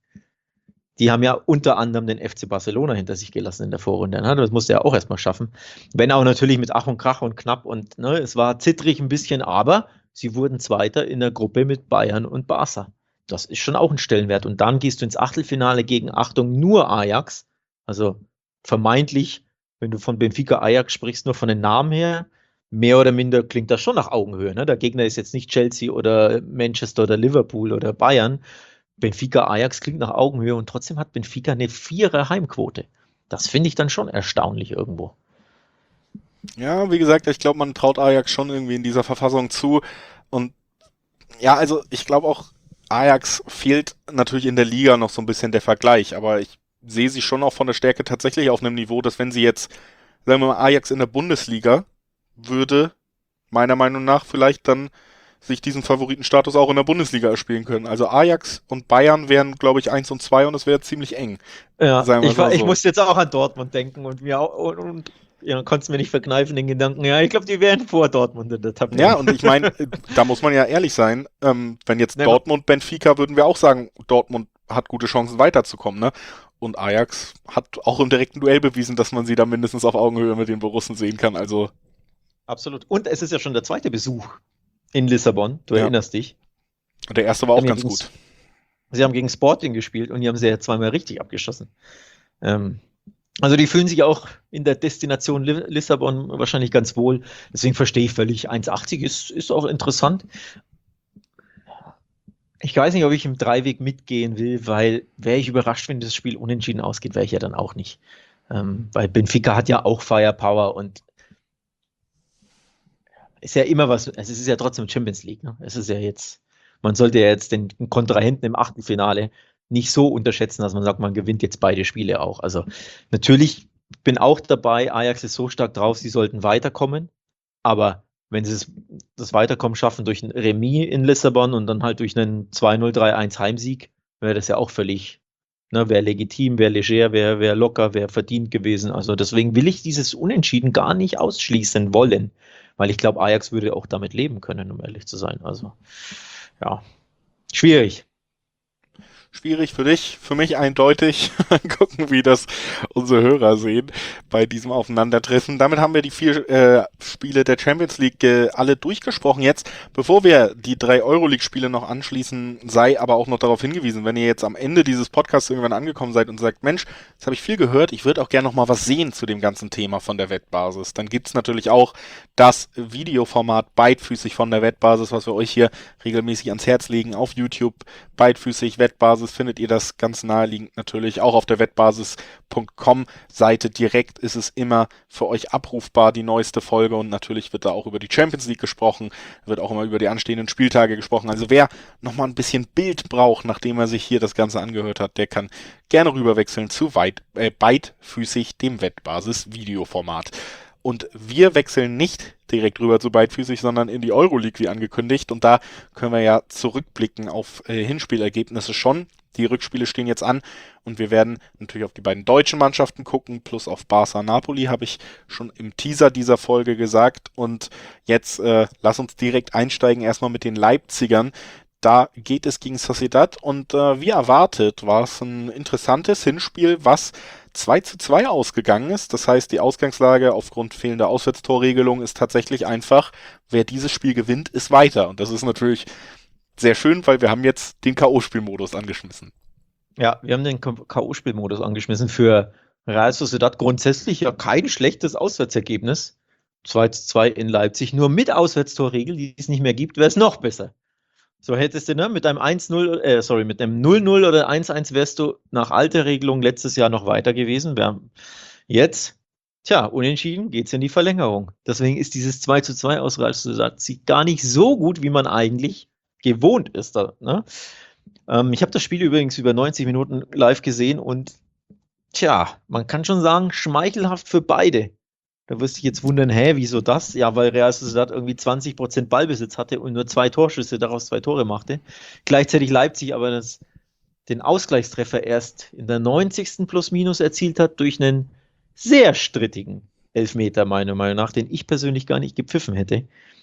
Die haben ja unter anderem den F C Barcelona hinter sich gelassen in der Vorrunde. Ne? Das musste er auch erstmal schaffen. Wenn auch natürlich mit Ach und Krach und knapp und ne, es war zittrig ein bisschen, aber sie wurden Zweiter in der Gruppe mit Bayern und Barca. Das ist schon auch ein Stellenwert. Und dann gehst du ins Achtelfinale gegen, Achtung, nur Ajax. Also vermeintlich, wenn du von Benfica Ajax sprichst, nur von den Namen her, mehr oder minder klingt das schon nach Augenhöhe. Ne? Der Gegner ist jetzt nicht Chelsea oder Manchester oder Liverpool oder Bayern. Benfica Ajax klingt nach Augenhöhe und trotzdem hat Benfica eine Vierer Heimquote. Das finde ich dann schon erstaunlich irgendwo. Ja, wie gesagt, ich glaube, man traut Ajax schon irgendwie in dieser Verfassung zu. Und ja, also ich glaube auch, Ajax fehlt natürlich in der Liga noch so ein bisschen der Vergleich, aber ich sehe sie schon auch von der Stärke tatsächlich auf einem Niveau, dass wenn sie jetzt, sagen wir mal, Ajax in der Bundesliga würde, meiner Meinung nach vielleicht dann sich diesen Favoritenstatus auch in der Bundesliga erspielen können. Also Ajax und Bayern wären, glaube ich, eins und zwei und es wäre ziemlich eng. Ja, Sagen wir ich, mal war, ich so. musste jetzt auch an Dortmund denken und mir auch, und, und ja, konnte es mir nicht verkneifen, den Gedanken, ja, ich glaube, die wären vor Dortmund in der Tabelle. Ja, und ich meine, da muss man ja ehrlich sein, ähm, wenn jetzt Ja. Dortmund, Benfica, würden wir auch sagen, Dortmund hat gute Chancen weiterzukommen, ne? Und Ajax hat auch im direkten Duell bewiesen, dass man sie da mindestens auf Augenhöhe mit den Borussen sehen kann. Also Absolut. Und es ist ja schon der zweite Besuch in Lissabon, du Ja. erinnerst dich. der erste war auch Ja, ganz gegen's- gut. Sie haben gegen Sporting gespielt und die haben sie ja zweimal richtig abgeschossen. Ähm, also die fühlen sich auch in der Destination Li Lissabon wahrscheinlich ganz wohl. Deswegen verstehe ich völlig, eins achtzig ist, ist auch interessant. Ich weiß nicht, ob ich im Dreiweg mitgehen will, weil wäre ich überrascht, wenn das Spiel unentschieden ausgeht, wäre ich ja dann auch nicht. Ähm, weil Benfica hat ja auch Firepower und ist ja immer was, also es ist ja trotzdem Champions League. Ne? Es ist ja jetzt, man sollte ja jetzt den Kontrahenten im Achtelfinale nicht so unterschätzen, dass man sagt, man gewinnt jetzt beide Spiele auch. Also natürlich bin auch dabei, Ajax ist so stark drauf, sie sollten weiterkommen, aber wenn sie es, das Weiterkommen schaffen durch ein Remis in Lissabon und dann halt durch einen zwei null, drei eins Heimsieg, wäre das ja auch völlig, ne, wäre legitim, wäre leger, wäre wär locker, wäre verdient gewesen. Also deswegen will ich dieses Unentschieden gar nicht ausschließen wollen, weil ich glaube, Ajax würde auch damit leben können, um ehrlich zu sein. Also ja, schwierig. Schwierig für dich, für mich eindeutig. Gucken, wie das unsere Hörer sehen bei diesem Aufeinandertreffen. Damit haben wir die vier äh, Spiele der Champions League äh, alle durchgesprochen. Jetzt, bevor wir die drei Euroleague-Spiele noch anschließen, sei aber auch noch darauf hingewiesen, wenn ihr jetzt am Ende dieses Podcasts irgendwann angekommen seid und sagt, Mensch, jetzt habe ich viel gehört, ich würde auch gerne noch mal was sehen zu dem ganzen Thema von der Wettbasis. Dann gibt's natürlich auch das Videoformat beidfüßig von der Wettbasis, was wir euch hier regelmäßig ans Herz legen auf YouTube. Beidfüßig Wettbasis findet ihr das ganz naheliegend natürlich auch auf der wettbasis punkt com Seite direkt ist es immer für euch abrufbar, die neueste Folge, und natürlich wird da auch über die Champions League gesprochen, wird auch immer über die anstehenden Spieltage gesprochen. Also wer nochmal ein bisschen Bild braucht, nachdem er sich hier das Ganze angehört hat, der kann gerne rüberwechseln zu weit, äh, beidfüßig, dem Wettbasis Videoformat. Und wir wechseln nicht direkt rüber zu beidfüßig, sondern in die Euroleague, wie angekündigt. Und da können wir ja zurückblicken auf äh, Hinspielergebnisse schon. Die Rückspiele stehen jetzt an und wir werden natürlich auf die beiden deutschen Mannschaften gucken, plus auf Barca Napoli, habe ich schon im Teaser dieser Folge gesagt. Und jetzt äh, lass uns direkt einsteigen, erstmal mit den Leipzigern. Da geht es gegen Sociedad und äh, wie erwartet war es ein interessantes Hinspiel, was zwei zu zwei ausgegangen ist. Das heißt, die Ausgangslage aufgrund fehlender Auswärtstorregelung ist tatsächlich einfach, wer dieses Spiel gewinnt, ist weiter. Und das ist natürlich sehr schön, weil wir haben jetzt den K O-Spielmodus angeschmissen. Ja, wir haben den K O-Spielmodus angeschmissen. Für Real Sociedad grundsätzlich ja kein schlechtes Auswärtsergebnis. zwei zu zwei in Leipzig. Nur mit Auswärtstorregel, die es nicht mehr gibt, wäre es noch besser. So hättest du, ne, mit einem eins null, äh, sorry, mit einem null null oder eins eins wärst du nach alter Regelung letztes Jahr noch weiter gewesen. Wir haben jetzt, tja, unentschieden geht's in die Verlängerung. Deswegen ist dieses zwei zu zwei aus Real Sociedad gar nicht so gut, wie man eigentlich gewohnt ist. Da, ne? ähm, ich habe das Spiel übrigens über neunzig Minuten live gesehen und tja, man kann schon sagen, schmeichelhaft für beide. Da wirst du dich jetzt wundern, hä, wieso das? Ja, weil Real Sociedad irgendwie zwanzig Prozent Ballbesitz hatte und nur zwei Torschüsse, daraus zwei Tore machte. Gleichzeitig Leipzig aber das, den Ausgleichstreffer erst in der neunzigsten plus minus erzielt hat durch einen sehr strittigen Elfmeter, meiner Meinung nach, den ich persönlich gar nicht gepfiffen hätte.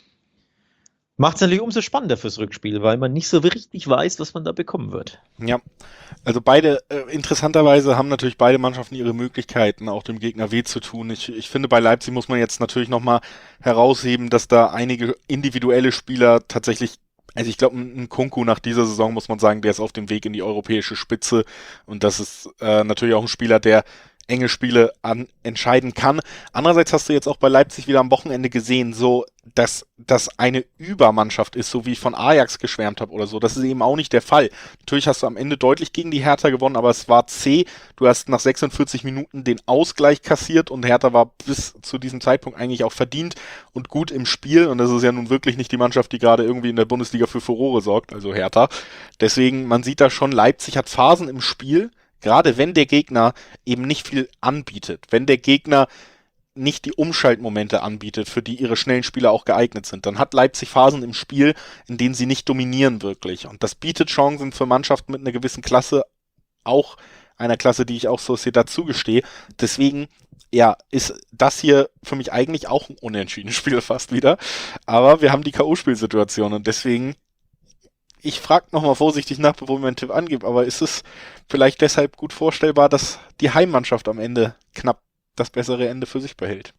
Macht es natürlich umso spannender fürs Rückspiel, weil man nicht so richtig weiß, was man da bekommen wird. Ja, also beide, äh, interessanterweise haben natürlich beide Mannschaften ihre Möglichkeiten, auch dem Gegner weh zu tun. Ich, ich finde, bei Leipzig muss man jetzt natürlich nochmal herausheben, dass da einige individuelle Spieler tatsächlich, also ich glaube, ein Kunku nach dieser Saison, muss man sagen, der ist auf dem Weg in die europäische Spitze, und das ist äh, natürlich auch ein Spieler, der enge Spiele an, entscheiden kann. Andererseits hast du jetzt auch bei Leipzig wieder am Wochenende gesehen, so, dass das eine Übermannschaft ist, so wie ich von Ajax geschwärmt habe oder so. Das ist eben auch nicht der Fall. Natürlich hast du am Ende deutlich gegen die Hertha gewonnen, aber es war zäh. Du hast nach sechsundvierzig Minuten den Ausgleich kassiert und Hertha war bis zu diesem Zeitpunkt eigentlich auch verdient und gut im Spiel. Und das ist ja nun wirklich nicht die Mannschaft, die gerade irgendwie in der Bundesliga für Furore sorgt, also Hertha. Deswegen, man sieht da schon, Leipzig hat Phasen im Spiel, gerade wenn der Gegner eben nicht viel anbietet, wenn der Gegner nicht die Umschaltmomente anbietet, für die ihre schnellen Spieler auch geeignet sind, dann hat Leipzig Phasen im Spiel, in denen sie nicht dominieren wirklich. Und das bietet Chancen für Mannschaften mit einer gewissen Klasse, auch einer Klasse, die ich auch Sociedad zugestehe. Deswegen, ja, ist das hier für mich eigentlich auch ein unentschiedenes Spiel fast wieder. Aber wir haben die K O-Spielsituation und deswegen, ich frage nochmal vorsichtig nach, bevor ich meinen Tipp angebe, aber ist es vielleicht deshalb gut vorstellbar, dass die Heimmannschaft am Ende knapp das bessere Ende für sich behält?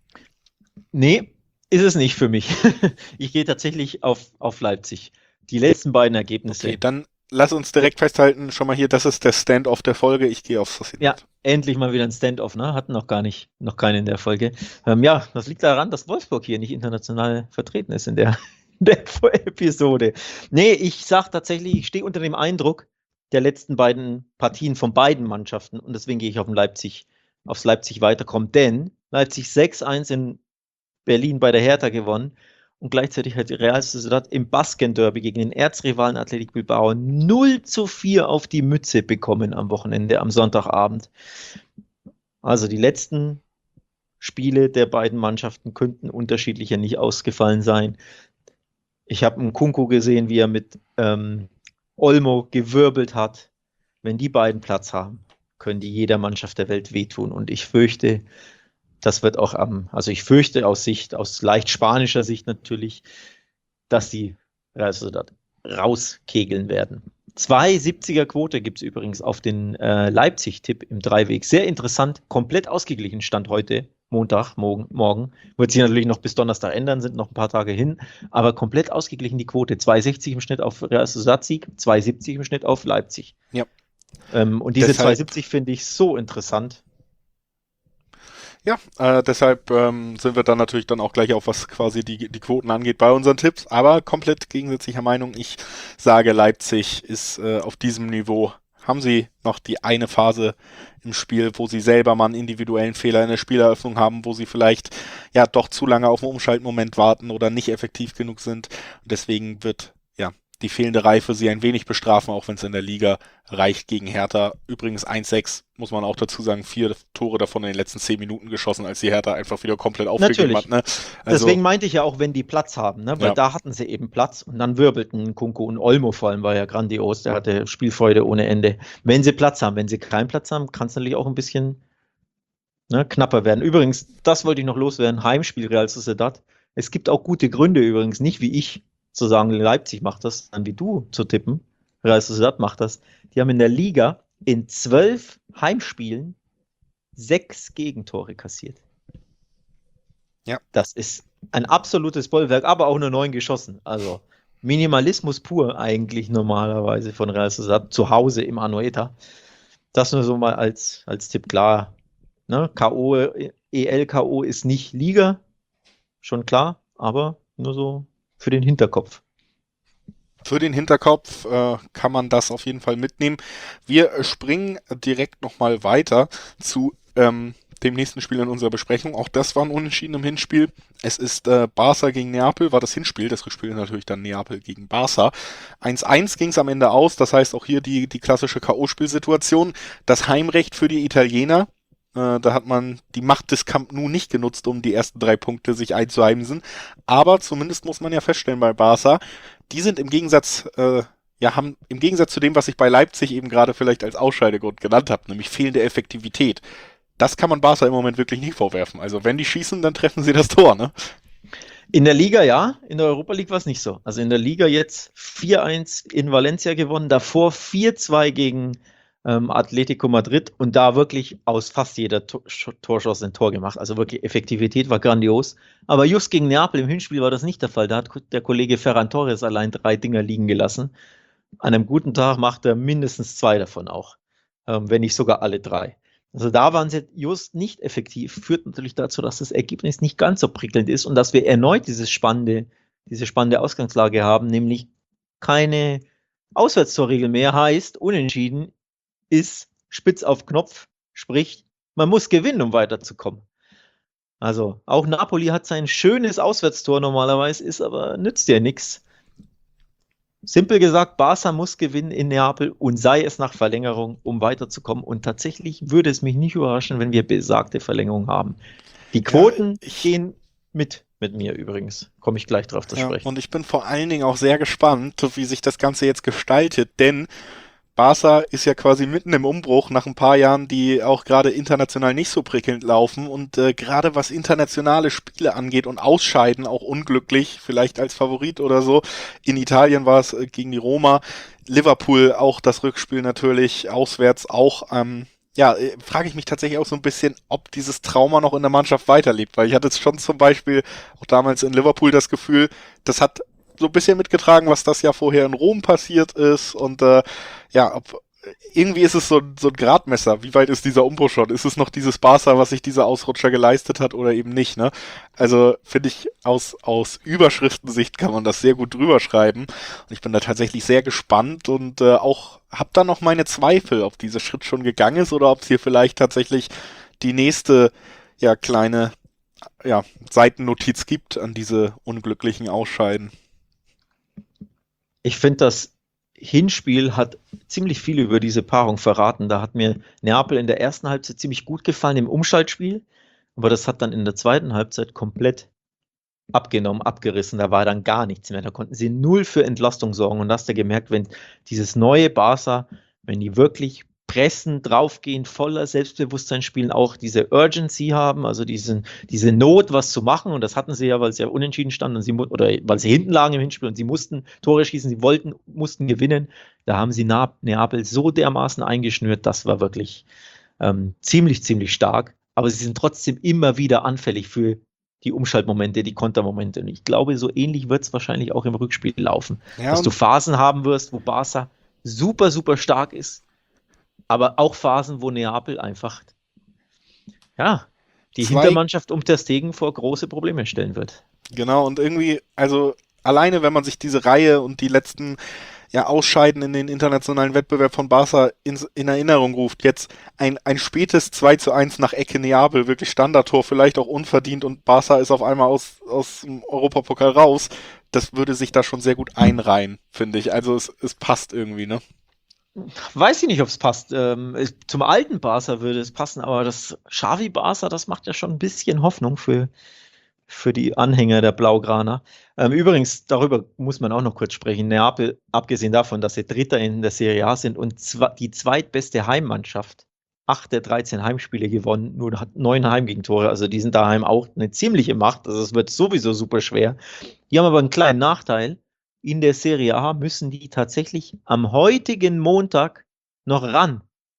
Nee, ist es nicht für mich. Ich gehe tatsächlich auf, auf Leipzig. Die letzten beiden Ergebnisse. Okay, dann lass uns direkt festhalten, schon mal hier, das ist der Stand-off der Folge, ich gehe auf Sociedad. Ja, endlich mal wieder ein Stand-off, ne? Hatten noch gar nicht, noch keinen in der Folge. Ähm, ja, das liegt daran, dass Wolfsburg hier nicht international vertreten ist in der, in der Episode. Nee, ich sag tatsächlich, ich stehe unter dem Eindruck der letzten beiden Partien von beiden Mannschaften und deswegen gehe ich auf den Leipzig, aufs Leipzig weiterkommen, denn Leipzig sechs eins in Berlin bei der Hertha gewonnen und gleichzeitig hat Real Sociedad im Basken-Derby gegen den Erzrivalen Athletic Bilbao null zu vier auf die Mütze bekommen am Wochenende, am Sonntagabend. Also die letzten Spiele der beiden Mannschaften könnten unterschiedlicher nicht ausgefallen sein. Ich habe einen Kunku gesehen, wie er mit ähm, Olmo gewirbelt hat. Wenn die beiden Platz haben, können die jeder Mannschaft der Welt wehtun. Und ich fürchte, das wird auch am, also ich fürchte aus Sicht, aus leicht spanischer Sicht natürlich, dass die also rauskegeln werden. zwei siebziger Quote gibt es übrigens auf den äh, Leipzig-Tipp im Dreiweg. Sehr interessant, komplett ausgeglichen stand heute, Montag, morgen, morgen. Wird sich natürlich noch bis Donnerstag ändern, sind noch ein paar Tage hin, aber komplett ausgeglichen die Quote. zwei sechzig im Schnitt auf Real Sociedad-Sieg, zwei siebzig im Schnitt auf Leipzig. Ja. Ähm, und diese Deshalb- zwei siebzig finde ich so interessant. Ja, äh, deshalb ähm, sind wir dann natürlich dann auch gleich auf, was quasi die, die Quoten angeht, bei unseren Tipps, aber komplett gegensätzlicher Meinung. Ich sage, Leipzig ist äh, auf diesem Niveau. Haben sie noch die eine Phase im Spiel, wo sie selber mal einen individuellen Fehler in der Spieleröffnung haben, wo sie vielleicht ja doch zu lange auf einen Umschaltmoment warten oder nicht effektiv genug sind. Und deswegen wird ja die fehlende Reife sie ein wenig bestrafen, auch wenn es in der Liga reicht gegen Hertha. Übrigens eins sechs, muss man auch dazu sagen, vier Tore davon in den letzten zehn Minuten geschossen, als die Hertha einfach wieder komplett aufgegeben hat. Ne? Also, Deswegen meinte ich ja auch, wenn die Platz haben, ne? Weil Ja. da hatten sie eben Platz und dann wirbelten Kunku und Olmo vor allem, war ja grandios, der hatte Spielfreude ohne Ende. Wenn sie Platz haben, wenn sie keinen Platz haben, kann es natürlich auch ein bisschen ne, knapper werden. Übrigens, das wollte ich noch loswerden, Heimspiel Real Sociedad. Es gibt auch gute Gründe übrigens, nicht wie ich zu sagen, Leipzig macht das, sondern wie du zu tippen, Real Sociedad macht das. Die haben in der Liga in zwölf Heimspielen sechs Gegentore kassiert. Ja. Das ist ein absolutes Bollwerk, aber auch nur neun geschossen. Also Minimalismus pur eigentlich normalerweise von Real Sociedad zu Hause im Anoeta. Das nur so mal als, als Tipp klar. Ne? K O, E L K O ist nicht Liga, schon klar, aber nur so für den Hinterkopf. Für den Hinterkopf äh, kann man das auf jeden Fall mitnehmen. Wir äh, springen direkt nochmal weiter zu ähm, dem nächsten Spiel in unserer Besprechung. Auch das war ein Unentschieden im Hinspiel. Es ist äh, Barca gegen Neapel, war das Hinspiel. Das Rückspiel ist natürlich dann Neapel gegen Barca. eins eins ging es am Ende aus. Das heißt auch hier die, die klassische K O-Spielsituation. Das Heimrecht für die Italiener. Äh, da hat man die Macht des Camp Nou nicht genutzt, um die ersten drei Punkte sich einzuheimsen. Aber zumindest muss man ja feststellen bei Barca, die sind im Gegensatz, äh, ja, haben im Gegensatz zu dem, was ich bei Leipzig eben gerade vielleicht als Ausscheidegrund genannt habe, nämlich fehlende Effektivität. Das kann man Barca im Moment wirklich nicht vorwerfen. Also wenn die schießen, dann treffen sie das Tor, ne? In der Liga ja, in der Europa League war es nicht so. Also in der Liga jetzt vier eins in Valencia gewonnen, davor vier zwei gegen ähm, Atletico Madrid und da wirklich aus fast jeder Tor Torschuss ein Tor gemacht. Also wirklich Effektivität war grandios. Aber just gegen Neapel im Hinspiel war das nicht der Fall. Da hat der Kollege Ferran Torres allein drei Dinger liegen gelassen. An einem guten Tag macht er mindestens zwei davon auch, ähm, wenn nicht sogar alle drei. Also da waren sie just nicht effektiv, führt natürlich dazu, dass das Ergebnis nicht ganz so prickelnd ist und dass wir erneut dieses spannende, diese spannende Ausgangslage haben, nämlich keine Auswärtstorregel mehr, heißt unentschieden ist spitz auf Knopf, sprich man muss gewinnen, um weiterzukommen. Also auch Napoli hat sein schönes Auswärtstor normalerweise, ist aber nützt ja nichts. Simpel gesagt, Barca muss gewinnen in Neapel und sei es nach Verlängerung, um weiterzukommen. Und tatsächlich würde es mich nicht überraschen, wenn wir besagte Verlängerung haben. Die Quoten Ja, ich, gehen mit, mit mir übrigens. Komme ich gleich drauf zu ja, sprechen. und ich bin vor allen Dingen auch sehr gespannt, wie sich das Ganze jetzt gestaltet, denn Barca ist ja quasi mitten im Umbruch nach ein paar Jahren, die auch gerade international nicht so prickelnd laufen und äh, gerade was internationale Spiele angeht und Ausscheiden auch unglücklich, vielleicht als Favorit oder so. In Italien war es äh, gegen die Roma, Liverpool auch das Rückspiel natürlich, auswärts auch. Ähm, ja, äh, frage ich mich tatsächlich auch so ein bisschen, ob dieses Trauma noch in der Mannschaft weiterlebt, weil ich hatte jetzt schon zum Beispiel auch damals in Liverpool das Gefühl, das hat so ein bisschen mitgetragen, was das Jahr vorher in Rom passiert ist und äh, ja, ob, irgendwie ist es so, so ein Gradmesser. Wie weit ist dieser Umbruch schon? Ist es noch dieses Barca, was sich dieser Ausrutscher geleistet hat oder eben nicht, ne? Also finde ich, aus, aus Überschriftensicht kann man das sehr gut drüber schreiben. Und ich bin da tatsächlich sehr gespannt und äh, auch hab da noch meine Zweifel, ob dieser Schritt schon gegangen ist oder ob es hier vielleicht tatsächlich die nächste, ja, kleine, ja, Seitennotiz gibt an diese unglücklichen Ausscheiden. Ich finde, das Hinspiel hat ziemlich viel über diese Paarung verraten. Da hat mir Neapel in der ersten Halbzeit ziemlich gut gefallen im Umschaltspiel, aber das hat dann in der zweiten Halbzeit komplett abgenommen, abgerissen. Da war dann gar nichts mehr. Da konnten sie null für Entlastung sorgen. Und da hast du gemerkt, wenn dieses neue Barca, wenn die wirklich pressen, draufgehen, voller Selbstbewusstsein spielen, auch diese Urgency haben, also diesen, diese Not, was zu machen. Und das hatten sie ja, weil sie ja unentschieden standen und sie, oder weil sie hinten lagen im Hinspiel und sie mussten Tore schießen, sie wollten, mussten gewinnen. Da haben sie Neapel so dermaßen eingeschnürt, das war wirklich ähm, ziemlich, ziemlich stark. Aber sie sind trotzdem immer wieder anfällig für die Umschaltmomente, die Kontermomente. Und ich glaube, so ähnlich wird es wahrscheinlich auch im Rückspiel laufen. Ja, Dass du und Phasen haben wirst, wo Barca super, super stark ist, aber auch Phasen, wo Neapel einfach, ja, die zwei Hintermannschaft um Ter Stegen vor große Probleme stellen wird. Genau, und irgendwie, also alleine, wenn man sich diese Reihe und die letzten ja, Ausscheiden in den internationalen Wettbewerb von Barca in, in Erinnerung ruft, jetzt ein, ein spätes zwei zu eins nach Ecke Neapel, wirklich Standardtor, vielleicht auch unverdient und Barca ist auf einmal aus, aus dem Europapokal raus, das würde sich da schon sehr gut einreihen, finde ich. Also es, es passt irgendwie, ne? Weiß ich nicht, ob es passt. Ähm, zum alten Barca würde es passen, aber das Xavi Barca, das macht ja schon ein bisschen Hoffnung für, für die Anhänger der Blaugraner. Ähm, übrigens, darüber muss man auch noch kurz sprechen. Neapel, abgesehen davon, dass sie Dritter in der Serie A sind und zwe- die zweitbeste Heimmannschaft, acht der dreizehn Heimspiele gewonnen, nur hat neun Heimgegentore, also die sind daheim auch eine ziemliche Macht, also es wird sowieso super schwer. Die haben aber einen kleinen Nachteil. In der Serie A müssen die tatsächlich am heutigen Montag noch ran.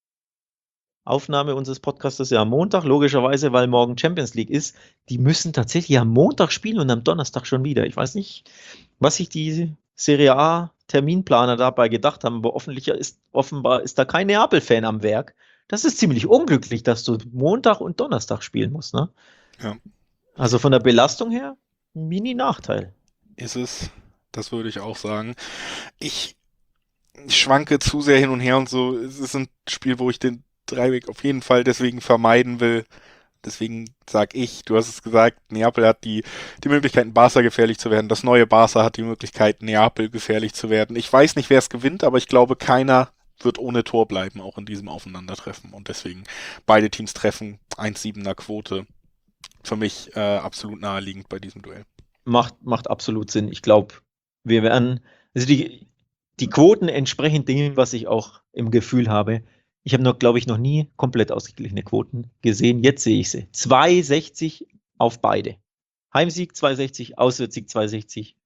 Aufnahme unseres Podcasts ist ja am Montag, logischerweise, weil morgen Champions League ist. Die müssen tatsächlich am Montag spielen und am Donnerstag schon wieder. Ich weiß nicht, was sich die Serie A Terminplaner dabei gedacht haben, aber offensichtlich ist, offenbar ist da kein Neapel-Fan am Werk. Das ist ziemlich unglücklich, dass du Montag und Donnerstag spielen musst, ne? Ja, Also von der Belastung her, Mini-Nachteil. ist es. Das würde ich auch sagen. Ich, ich schwanke zu sehr hin und her und so. Es ist ein Spiel, wo ich den Dreiweg auf jeden Fall deswegen vermeiden will. Deswegen sag ich, du hast es gesagt, Neapel hat die, die Möglichkeit, Barca gefährlich zu werden. Das neue Barca hat die Möglichkeit, Neapel gefährlich zu werden. Ich weiß nicht, wer es gewinnt, aber ich glaube, keiner wird ohne Tor bleiben, auch in diesem Aufeinandertreffen. Und deswegen beide Teams treffen, eins Komma siebener Quote. Für mich äh, absolut naheliegend bei diesem Duell. Macht, macht absolut Sinn. Ich glaube, wir werden, also die, die Quoten entsprechen dem, was ich auch im Gefühl habe. Ich habe noch, glaube ich, noch nie komplett ausgeglichene Quoten gesehen. Jetzt sehe ich sie. zwei Komma sechzig auf beide. Heimsieg zwei Komma sechzig, Auswärtssieg zwei Komma sechzig.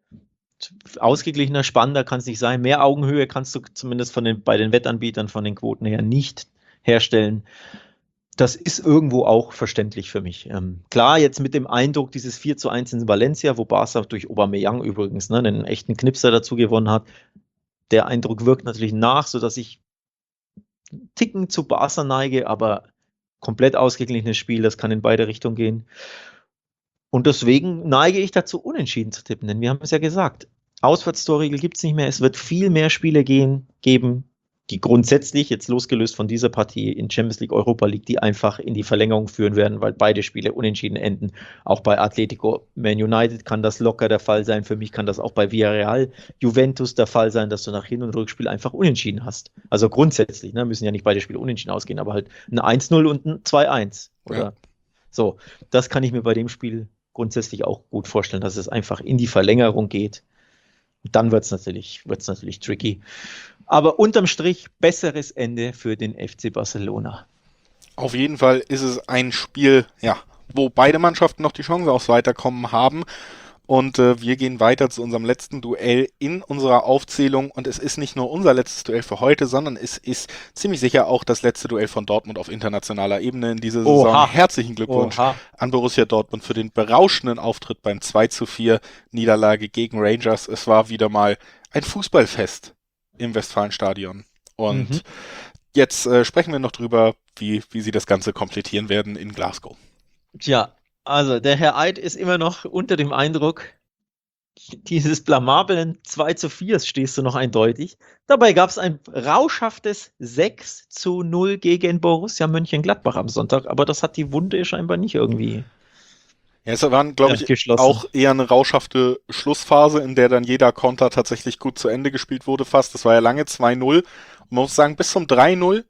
Ausgeglichener, spannender kann es nicht sein. Mehr Augenhöhe kannst du zumindest von den, bei den Wettanbietern von den Quoten her nicht herstellen. Das ist irgendwo auch verständlich für mich. Ähm, klar, jetzt mit dem Eindruck dieses vier zu eins in Valencia, wo Barca durch Aubameyang übrigens ne, einen echten Knipser dazu gewonnen hat. Der Eindruck wirkt natürlich nach, sodass ich einen Ticken zu Barca neige, aber komplett ausgeglichenes Spiel, das kann in beide Richtungen gehen. Und deswegen neige ich dazu, unentschieden zu tippen, denn wir haben es ja gesagt, Auswärtstorregel gibt es nicht mehr, es wird viel mehr Spiele gehen, geben, die grundsätzlich, jetzt losgelöst von dieser Partie in Champions League, Europa League, die einfach in die Verlängerung führen werden, weil beide Spiele unentschieden enden. Auch bei Atletico Man United kann das locker der Fall sein. Für mich kann das auch bei Villarreal Juventus der Fall sein, dass du nach Hin- und Rückspiel einfach unentschieden hast. Also grundsätzlich, ne, müssen ja nicht beide Spiele unentschieden ausgehen, aber halt ein eins null und ein zwei eins. Oder Ja. so. Das kann ich mir bei dem Spiel grundsätzlich auch gut vorstellen, dass es einfach in die Verlängerung geht. Dann wird es natürlich, wird's natürlich tricky. Aber unterm Strich besseres Ende für den F C Barcelona. Auf jeden Fall ist es ein Spiel, ja, wo beide Mannschaften noch die Chance aufs Weiterkommen haben. Und äh, wir gehen weiter zu unserem letzten Duell in unserer Aufzählung. Und es ist nicht nur unser letztes Duell für heute, sondern es ist ziemlich sicher auch das letzte Duell von Dortmund auf internationaler Ebene in dieser Saison. Oha. Herzlichen Glückwunsch Oha. an Borussia Dortmund für den berauschenden Auftritt beim zwei zu vier Niederlage gegen Rangers. Es war wieder mal ein Fußballfest im Westfalenstadion. Und Mhm. jetzt äh, sprechen wir noch drüber, wie, wie sie das Ganze komplettieren werden in Glasgow. Tja, also der Herr Eid ist immer noch unter dem Eindruck dieses blamablen zwei zu vier stehst du noch eindeutig. Dabei gab es ein rauschhaftes sechs zu null gegen Borussia Mönchengladbach am Sonntag, aber das hat die Wunde scheinbar nicht irgendwie Ja, es waren, glaube äh, ich, geschlossen. auch eher eine rauschhafte Schlussphase, in der dann jeder Konter tatsächlich gut zu Ende gespielt wurde fast. Das war ja lange zwei null. Und man muss sagen, bis zum drei null,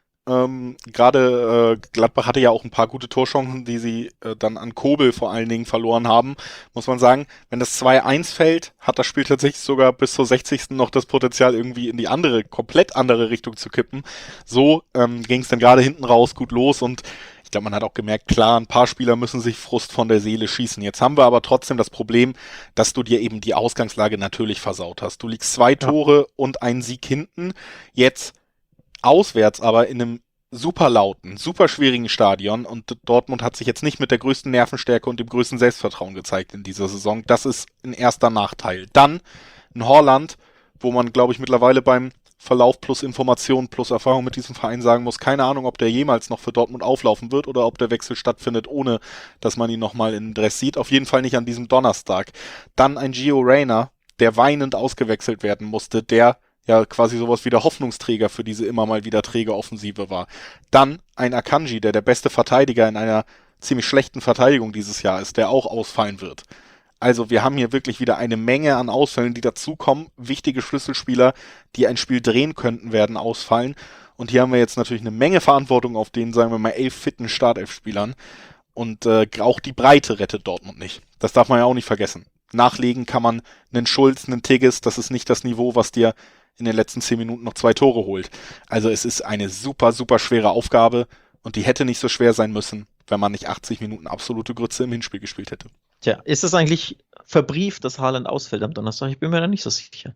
ähm, gerade äh, Gladbach hatte ja auch ein paar gute Torchancen, die sie äh, dann an Kobel vor allen Dingen verloren haben. Muss man sagen, wenn das zwei eins fällt, hat das Spiel tatsächlich sogar bis zur sechzigsten noch das Potenzial, irgendwie in die andere, komplett andere Richtung zu kippen. So ähm, ging es dann gerade hinten raus gut los und ich glaube, man hat auch gemerkt, klar, ein paar Spieler müssen sich Frust von der Seele schießen. Jetzt haben wir aber trotzdem das Problem, dass du dir eben die Ausgangslage natürlich versaut hast. Du liegst zwei Tore und einen Sieg hinten. Jetzt auswärts, aber in einem super lauten, super schwierigen Stadion und Dortmund hat sich jetzt nicht mit der größten Nervenstärke und dem größten Selbstvertrauen gezeigt in dieser Saison. Das ist ein erster Nachteil. Dann ein Holland, wo man, glaube ich, mittlerweile beim Verlauf plus Information plus Erfahrung mit diesem Verein sagen muss, keine Ahnung, ob der jemals noch für Dortmund auflaufen wird oder ob der Wechsel stattfindet, ohne dass man ihn nochmal in den Dress sieht. Auf jeden Fall nicht an diesem Donnerstag. Dann ein Gio Reyna, der weinend ausgewechselt werden musste, der ja quasi sowas wie der Hoffnungsträger für diese immer mal wieder träge Offensive war. Dann ein Akanji, der der beste Verteidiger in einer ziemlich schlechten Verteidigung dieses Jahr ist, der auch ausfallen wird. Also wir haben hier wirklich wieder eine Menge an Ausfällen, die dazukommen. Wichtige Schlüsselspieler, die ein Spiel drehen könnten, werden ausfallen. Und hier haben wir jetzt natürlich eine Menge Verantwortung auf den, sagen wir mal, elf fitten Startelf-Spielern. Und äh, auch die Breite rettet Dortmund nicht. Das darf man ja auch nicht vergessen. Nachlegen kann man einen Schulz, einen Tigges, das ist nicht das Niveau, was dir in den letzten zehn Minuten noch zwei Tore holt. Also es ist eine super, super schwere Aufgabe und die hätte nicht so schwer sein müssen, wenn man nicht achtzig Minuten absolute Grütze im Hinspiel gespielt hätte. Tja, ist es eigentlich verbrieft, dass Haaland ausfällt am Donnerstag? Ich bin mir da nicht so sicher.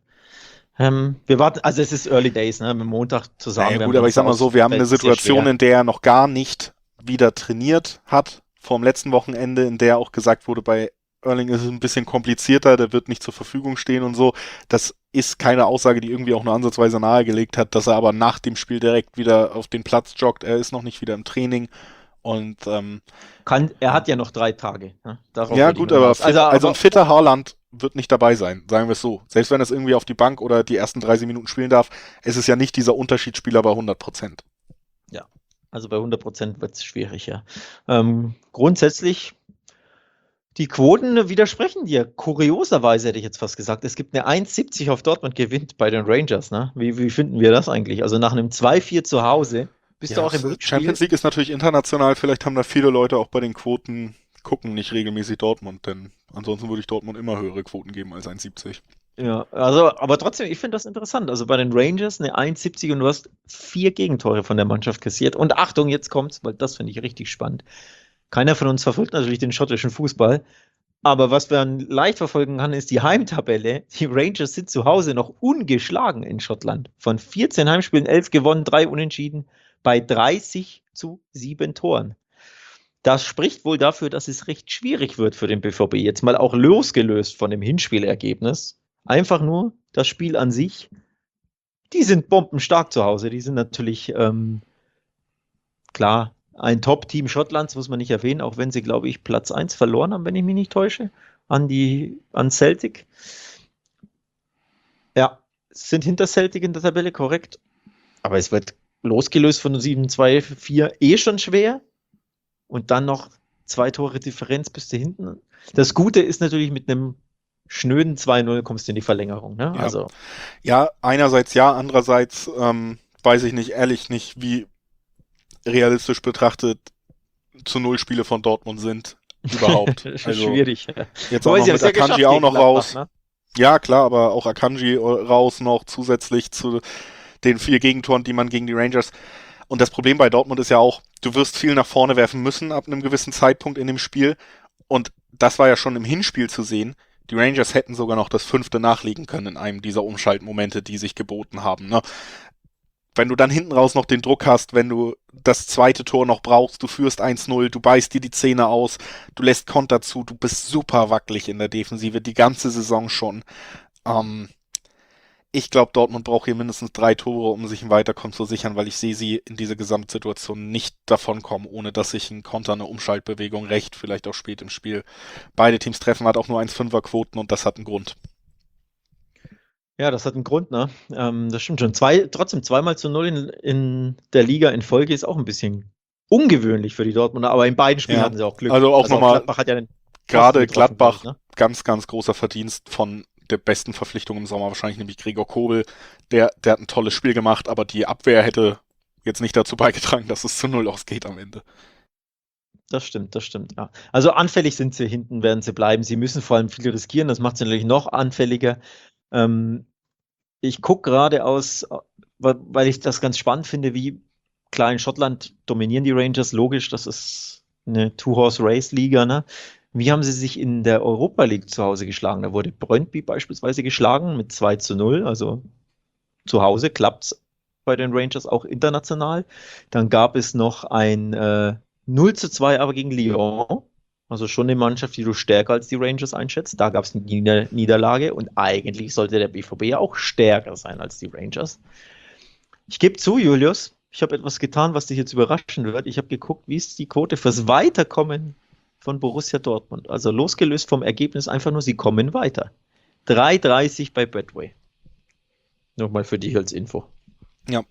Ähm, wir warten, also es ist Early Days, ne, am Montag zu sagen. Naja, gut, aber ich sag mal so, wir haben eine Situation, in der er noch gar nicht wieder trainiert hat, vom letzten Wochenende, in der auch gesagt wurde, bei Erling ist es ein bisschen komplizierter, der wird nicht zur Verfügung stehen und so. Das ist keine Aussage, die irgendwie auch nur ansatzweise nahegelegt hat, dass er aber nach dem Spiel direkt wieder auf den Platz joggt. Er ist noch nicht wieder im Training und ähm, Kann, er hat ja noch drei Tage. Ne? ja gut, aber, fit, also, also aber ein fitter Haaland wird nicht dabei sein, sagen wir es so. Selbst wenn er es irgendwie auf die Bank oder die ersten dreißig Minuten spielen darf, ist es ja nicht dieser Unterschiedsspieler bei hundert Prozent. Ja, also bei hundert Prozent wird es schwierig, ja. Ähm, grundsätzlich die Quoten widersprechen dir. Kurioserweise hätte ich jetzt fast gesagt, es gibt eine eins siebzig auf Dortmund gewinnt bei den Rangers. Ne? Wie, wie finden wir das eigentlich? Also nach einem zwei vier zu Hause bist ja, du auch im Rückspiel. Champions League ist natürlich international, vielleicht haben da viele Leute auch bei den Quoten, gucken nicht regelmäßig Dortmund, denn ansonsten würde ich Dortmund immer höhere Quoten geben als eins siebzig. Ja, also, aber trotzdem, ich finde das interessant. Also bei den Rangers eine eins siebzig und du hast vier Gegentore von der Mannschaft kassiert. Und Achtung, jetzt kommt's, weil das finde ich richtig spannend. Keiner von uns verfolgt natürlich den schottischen Fußball. Aber was man leicht verfolgen kann, ist die Heimtabelle. Die Rangers sind zu Hause noch ungeschlagen in Schottland. Von vierzehn Heimspielen elf gewonnen, drei unentschieden bei dreißig zu sieben Toren. Das spricht wohl dafür, dass es recht schwierig wird für den B V B. Jetzt mal auch losgelöst von dem Hinspielergebnis. Einfach nur das Spiel an sich. Die sind bombenstark zu Hause. Die sind natürlich, ähm, klar, ein Top-Team Schottlands, muss man nicht erwähnen, auch wenn sie, glaube ich, Platz eins verloren haben, wenn ich mich nicht täusche, an die, an Celtic. Ja, sind hinter Celtic in der Tabelle, korrekt. Aber es wird losgelöst von sieben zwei vier eh schon schwer. Und dann noch zwei Tore Differenz bis zu hinten. Das Gute ist natürlich, mit einem schnöden zwei null kommst du in die Verlängerung. Ne? Ja. Also, Ja, einerseits ja, andererseits ähm, weiß ich nicht, ehrlich nicht, wie realistisch betrachtet zu Null Spiele von Dortmund sind. Überhaupt. das ist Also schwierig. jetzt Wobei auch noch sie mit haben's ja Akanji geschafft auch gegen noch Gladbach, raus. ne? Ja, klar, aber auch Akanji raus noch zusätzlich zu den vier Gegentoren, die man gegen die Rangers. Und das Problem bei Dortmund ist ja auch, du wirst viel nach vorne werfen müssen ab einem gewissen Zeitpunkt in dem Spiel. Und das war ja schon im Hinspiel zu sehen. Die Rangers hätten sogar noch das fünfte nachlegen können in einem dieser Umschaltmomente, die sich geboten haben. Ne? Wenn du dann hinten raus noch den Druck hast, wenn du das zweite Tor noch brauchst, du führst eins null, du beißt dir die Zähne aus, du lässt Konter zu, du bist super wackelig in der Defensive, die ganze Saison schon. Ähm, ich glaube, Dortmund braucht hier mindestens drei Tore, um sich ein Weiterkommen zu sichern, weil ich sehe sie in dieser Gesamtsituation nicht davonkommen, ohne dass sich ein Konter, eine Umschaltbewegung recht, vielleicht auch spät im Spiel. Beide Teams treffen, hat auch nur eins Komma fünfer Quoten und das hat einen Grund. Ja, das hat einen Grund, ne? Ähm, das stimmt schon. Zwei, trotzdem zweimal zu null in, in der Liga in Folge ist auch ein bisschen ungewöhnlich für die Dortmunder, aber in beiden Spielen Ja, hatten sie auch Glück. also auch nochmal, Gladbach hat ja den gerade Pfosten getroffen, Gladbach, glaub ich, ne? ganz, ganz großer Verdienst von der besten Verpflichtung im Sommer, wahrscheinlich nämlich Gregor Kobel. Der, der hat ein tolles Spiel gemacht, aber die Abwehr hätte jetzt nicht dazu beigetragen, dass es zu null ausgeht am Ende. Das stimmt, das stimmt, ja. Also anfällig sind sie, hinten werden sie bleiben. Sie müssen vor allem viel riskieren, das macht sie natürlich noch anfälliger. Ähm, ich gucke gerade aus, weil, weil ich das ganz spannend finde, wie klar in Schottland dominieren die Rangers, logisch, das ist eine Two-Horse-Race-Liga, ne? Wie haben sie sich in der Europa League zu Hause geschlagen? Da wurde Brøndby beispielsweise geschlagen mit zwei zu null, also zu Hause klappt's bei den Rangers auch international. Dann gab es noch ein äh, null zu zwei aber gegen Lyon. Also schon eine Mannschaft, die du stärker als die Rangers einschätzt. Da gab es eine Nieder Niederlage und eigentlich sollte der B V B ja auch stärker sein als die Rangers. Ich gebe zu, Julius, ich habe etwas getan, was dich jetzt überraschen wird. Ich habe geguckt, wie ist die Quote fürs Weiterkommen von Borussia Dortmund. Also losgelöst vom Ergebnis einfach nur, sie kommen weiter. drei dreißig bei Betway. Nochmal für dich als Info. Ja.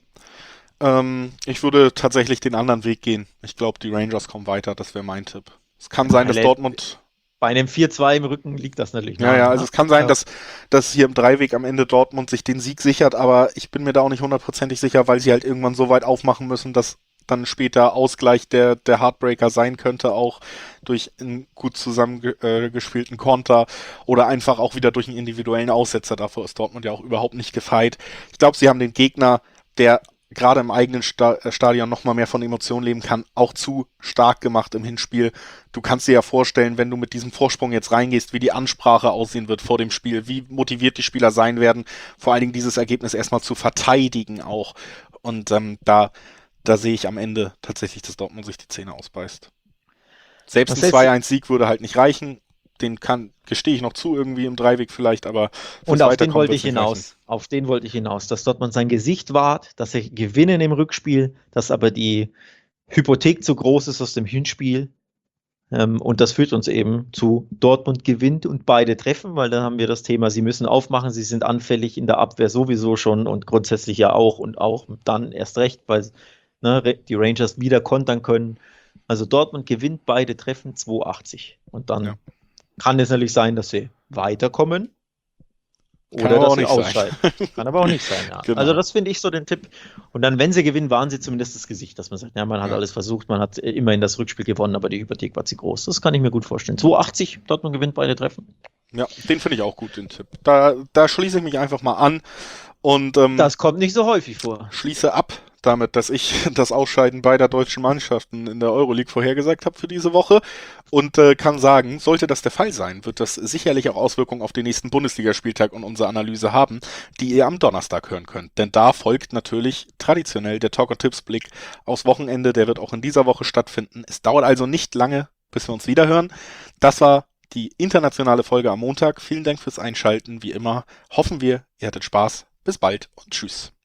Ähm, ich würde tatsächlich den anderen Weg gehen. Ich glaube, die Rangers kommen weiter, das wäre mein Tipp. Es kann sein, dass Dortmund... Bei einem vier zwei im Rücken liegt das natürlich Ja, nah, ja, ne? also es kann sein, dass, dass hier im Dreiweg am Ende Dortmund sich den Sieg sichert, aber ich bin mir da auch nicht hundertprozentig sicher, weil sie halt irgendwann so weit aufmachen müssen, dass dann später Ausgleich der, der Heartbreaker sein könnte, auch durch einen gut zusammengespielten äh, Konter oder einfach auch wieder durch einen individuellen Aussetzer. Davor ist Dortmund ja auch überhaupt nicht gefeit. Ich glaube, sie haben den Gegner, der gerade im eigenen Sta- Stadion noch mal mehr von Emotionen leben kann, auch zu stark gemacht im Hinspiel. Du kannst dir ja vorstellen, wenn du mit diesem Vorsprung jetzt reingehst, wie die Ansprache aussehen wird vor dem Spiel, wie motiviert die Spieler sein werden, vor allen Dingen dieses Ergebnis erstmal zu verteidigen auch. Und ähm, da, da sehe ich am Ende tatsächlich, dass Dortmund sich die Zähne ausbeißt. Selbst Was ein heißt- zwei eins Sieg würde halt nicht reichen. Den kann, gestehe ich noch zu, irgendwie im Dreiweg vielleicht, aber fürs Und auf den Weiterkommen wollte wird's ich nicht reichen. hinaus. Auf den wollte ich hinaus, dass Dortmund sein Gesicht wahrt, dass sie gewinnen im Rückspiel, dass aber die Hypothek zu groß ist aus dem Hinspiel. Ähm, und das führt uns eben zu Dortmund gewinnt und beide treffen, weil dann haben wir das Thema, sie müssen aufmachen, sie sind anfällig in der Abwehr sowieso schon und grundsätzlich ja auch und auch dann erst recht, weil ne, die Rangers wieder kontern können. Also Dortmund gewinnt, beide treffen zwei achtzig. Und dann Ja. kann es natürlich sein, dass sie weiterkommen Kann oder aber dass auch sie nicht sein. ausscheiden. Kann aber auch nicht sein, ja. Genau. Also das finde ich so den Tipp. Und dann, wenn sie gewinnen, waren sie zumindest das Gesicht, dass man sagt, ja, man hat Ja. alles versucht, man hat immerhin das Rückspiel gewonnen, aber die Hypothek war zu groß. Das kann ich mir gut vorstellen. zwei achtzig, Dortmund gewinnt beide Treffen. Ja, den finde ich auch gut, den Tipp. Da, da schließe ich mich einfach mal an und ähm, Das kommt nicht so häufig vor. schließe ab damit, dass ich das Ausscheiden beider deutschen Mannschaften in der Euroleague vorhergesagt habe für diese Woche und äh, kann sagen, sollte das der Fall sein, wird das sicherlich auch Auswirkungen auf den nächsten Bundesligaspieltag und unsere Analyse haben, die ihr am Donnerstag hören könnt. Denn da folgt natürlich traditionell der Talk- und Tipps-Blick aufs Wochenende, der wird auch in dieser Woche stattfinden. Es dauert also nicht lange, bis wir uns wieder hören. Das war die internationale Folge am Montag. Vielen Dank fürs Einschalten, wie immer. Hoffen wir, ihr hattet Spaß. Bis bald und tschüss.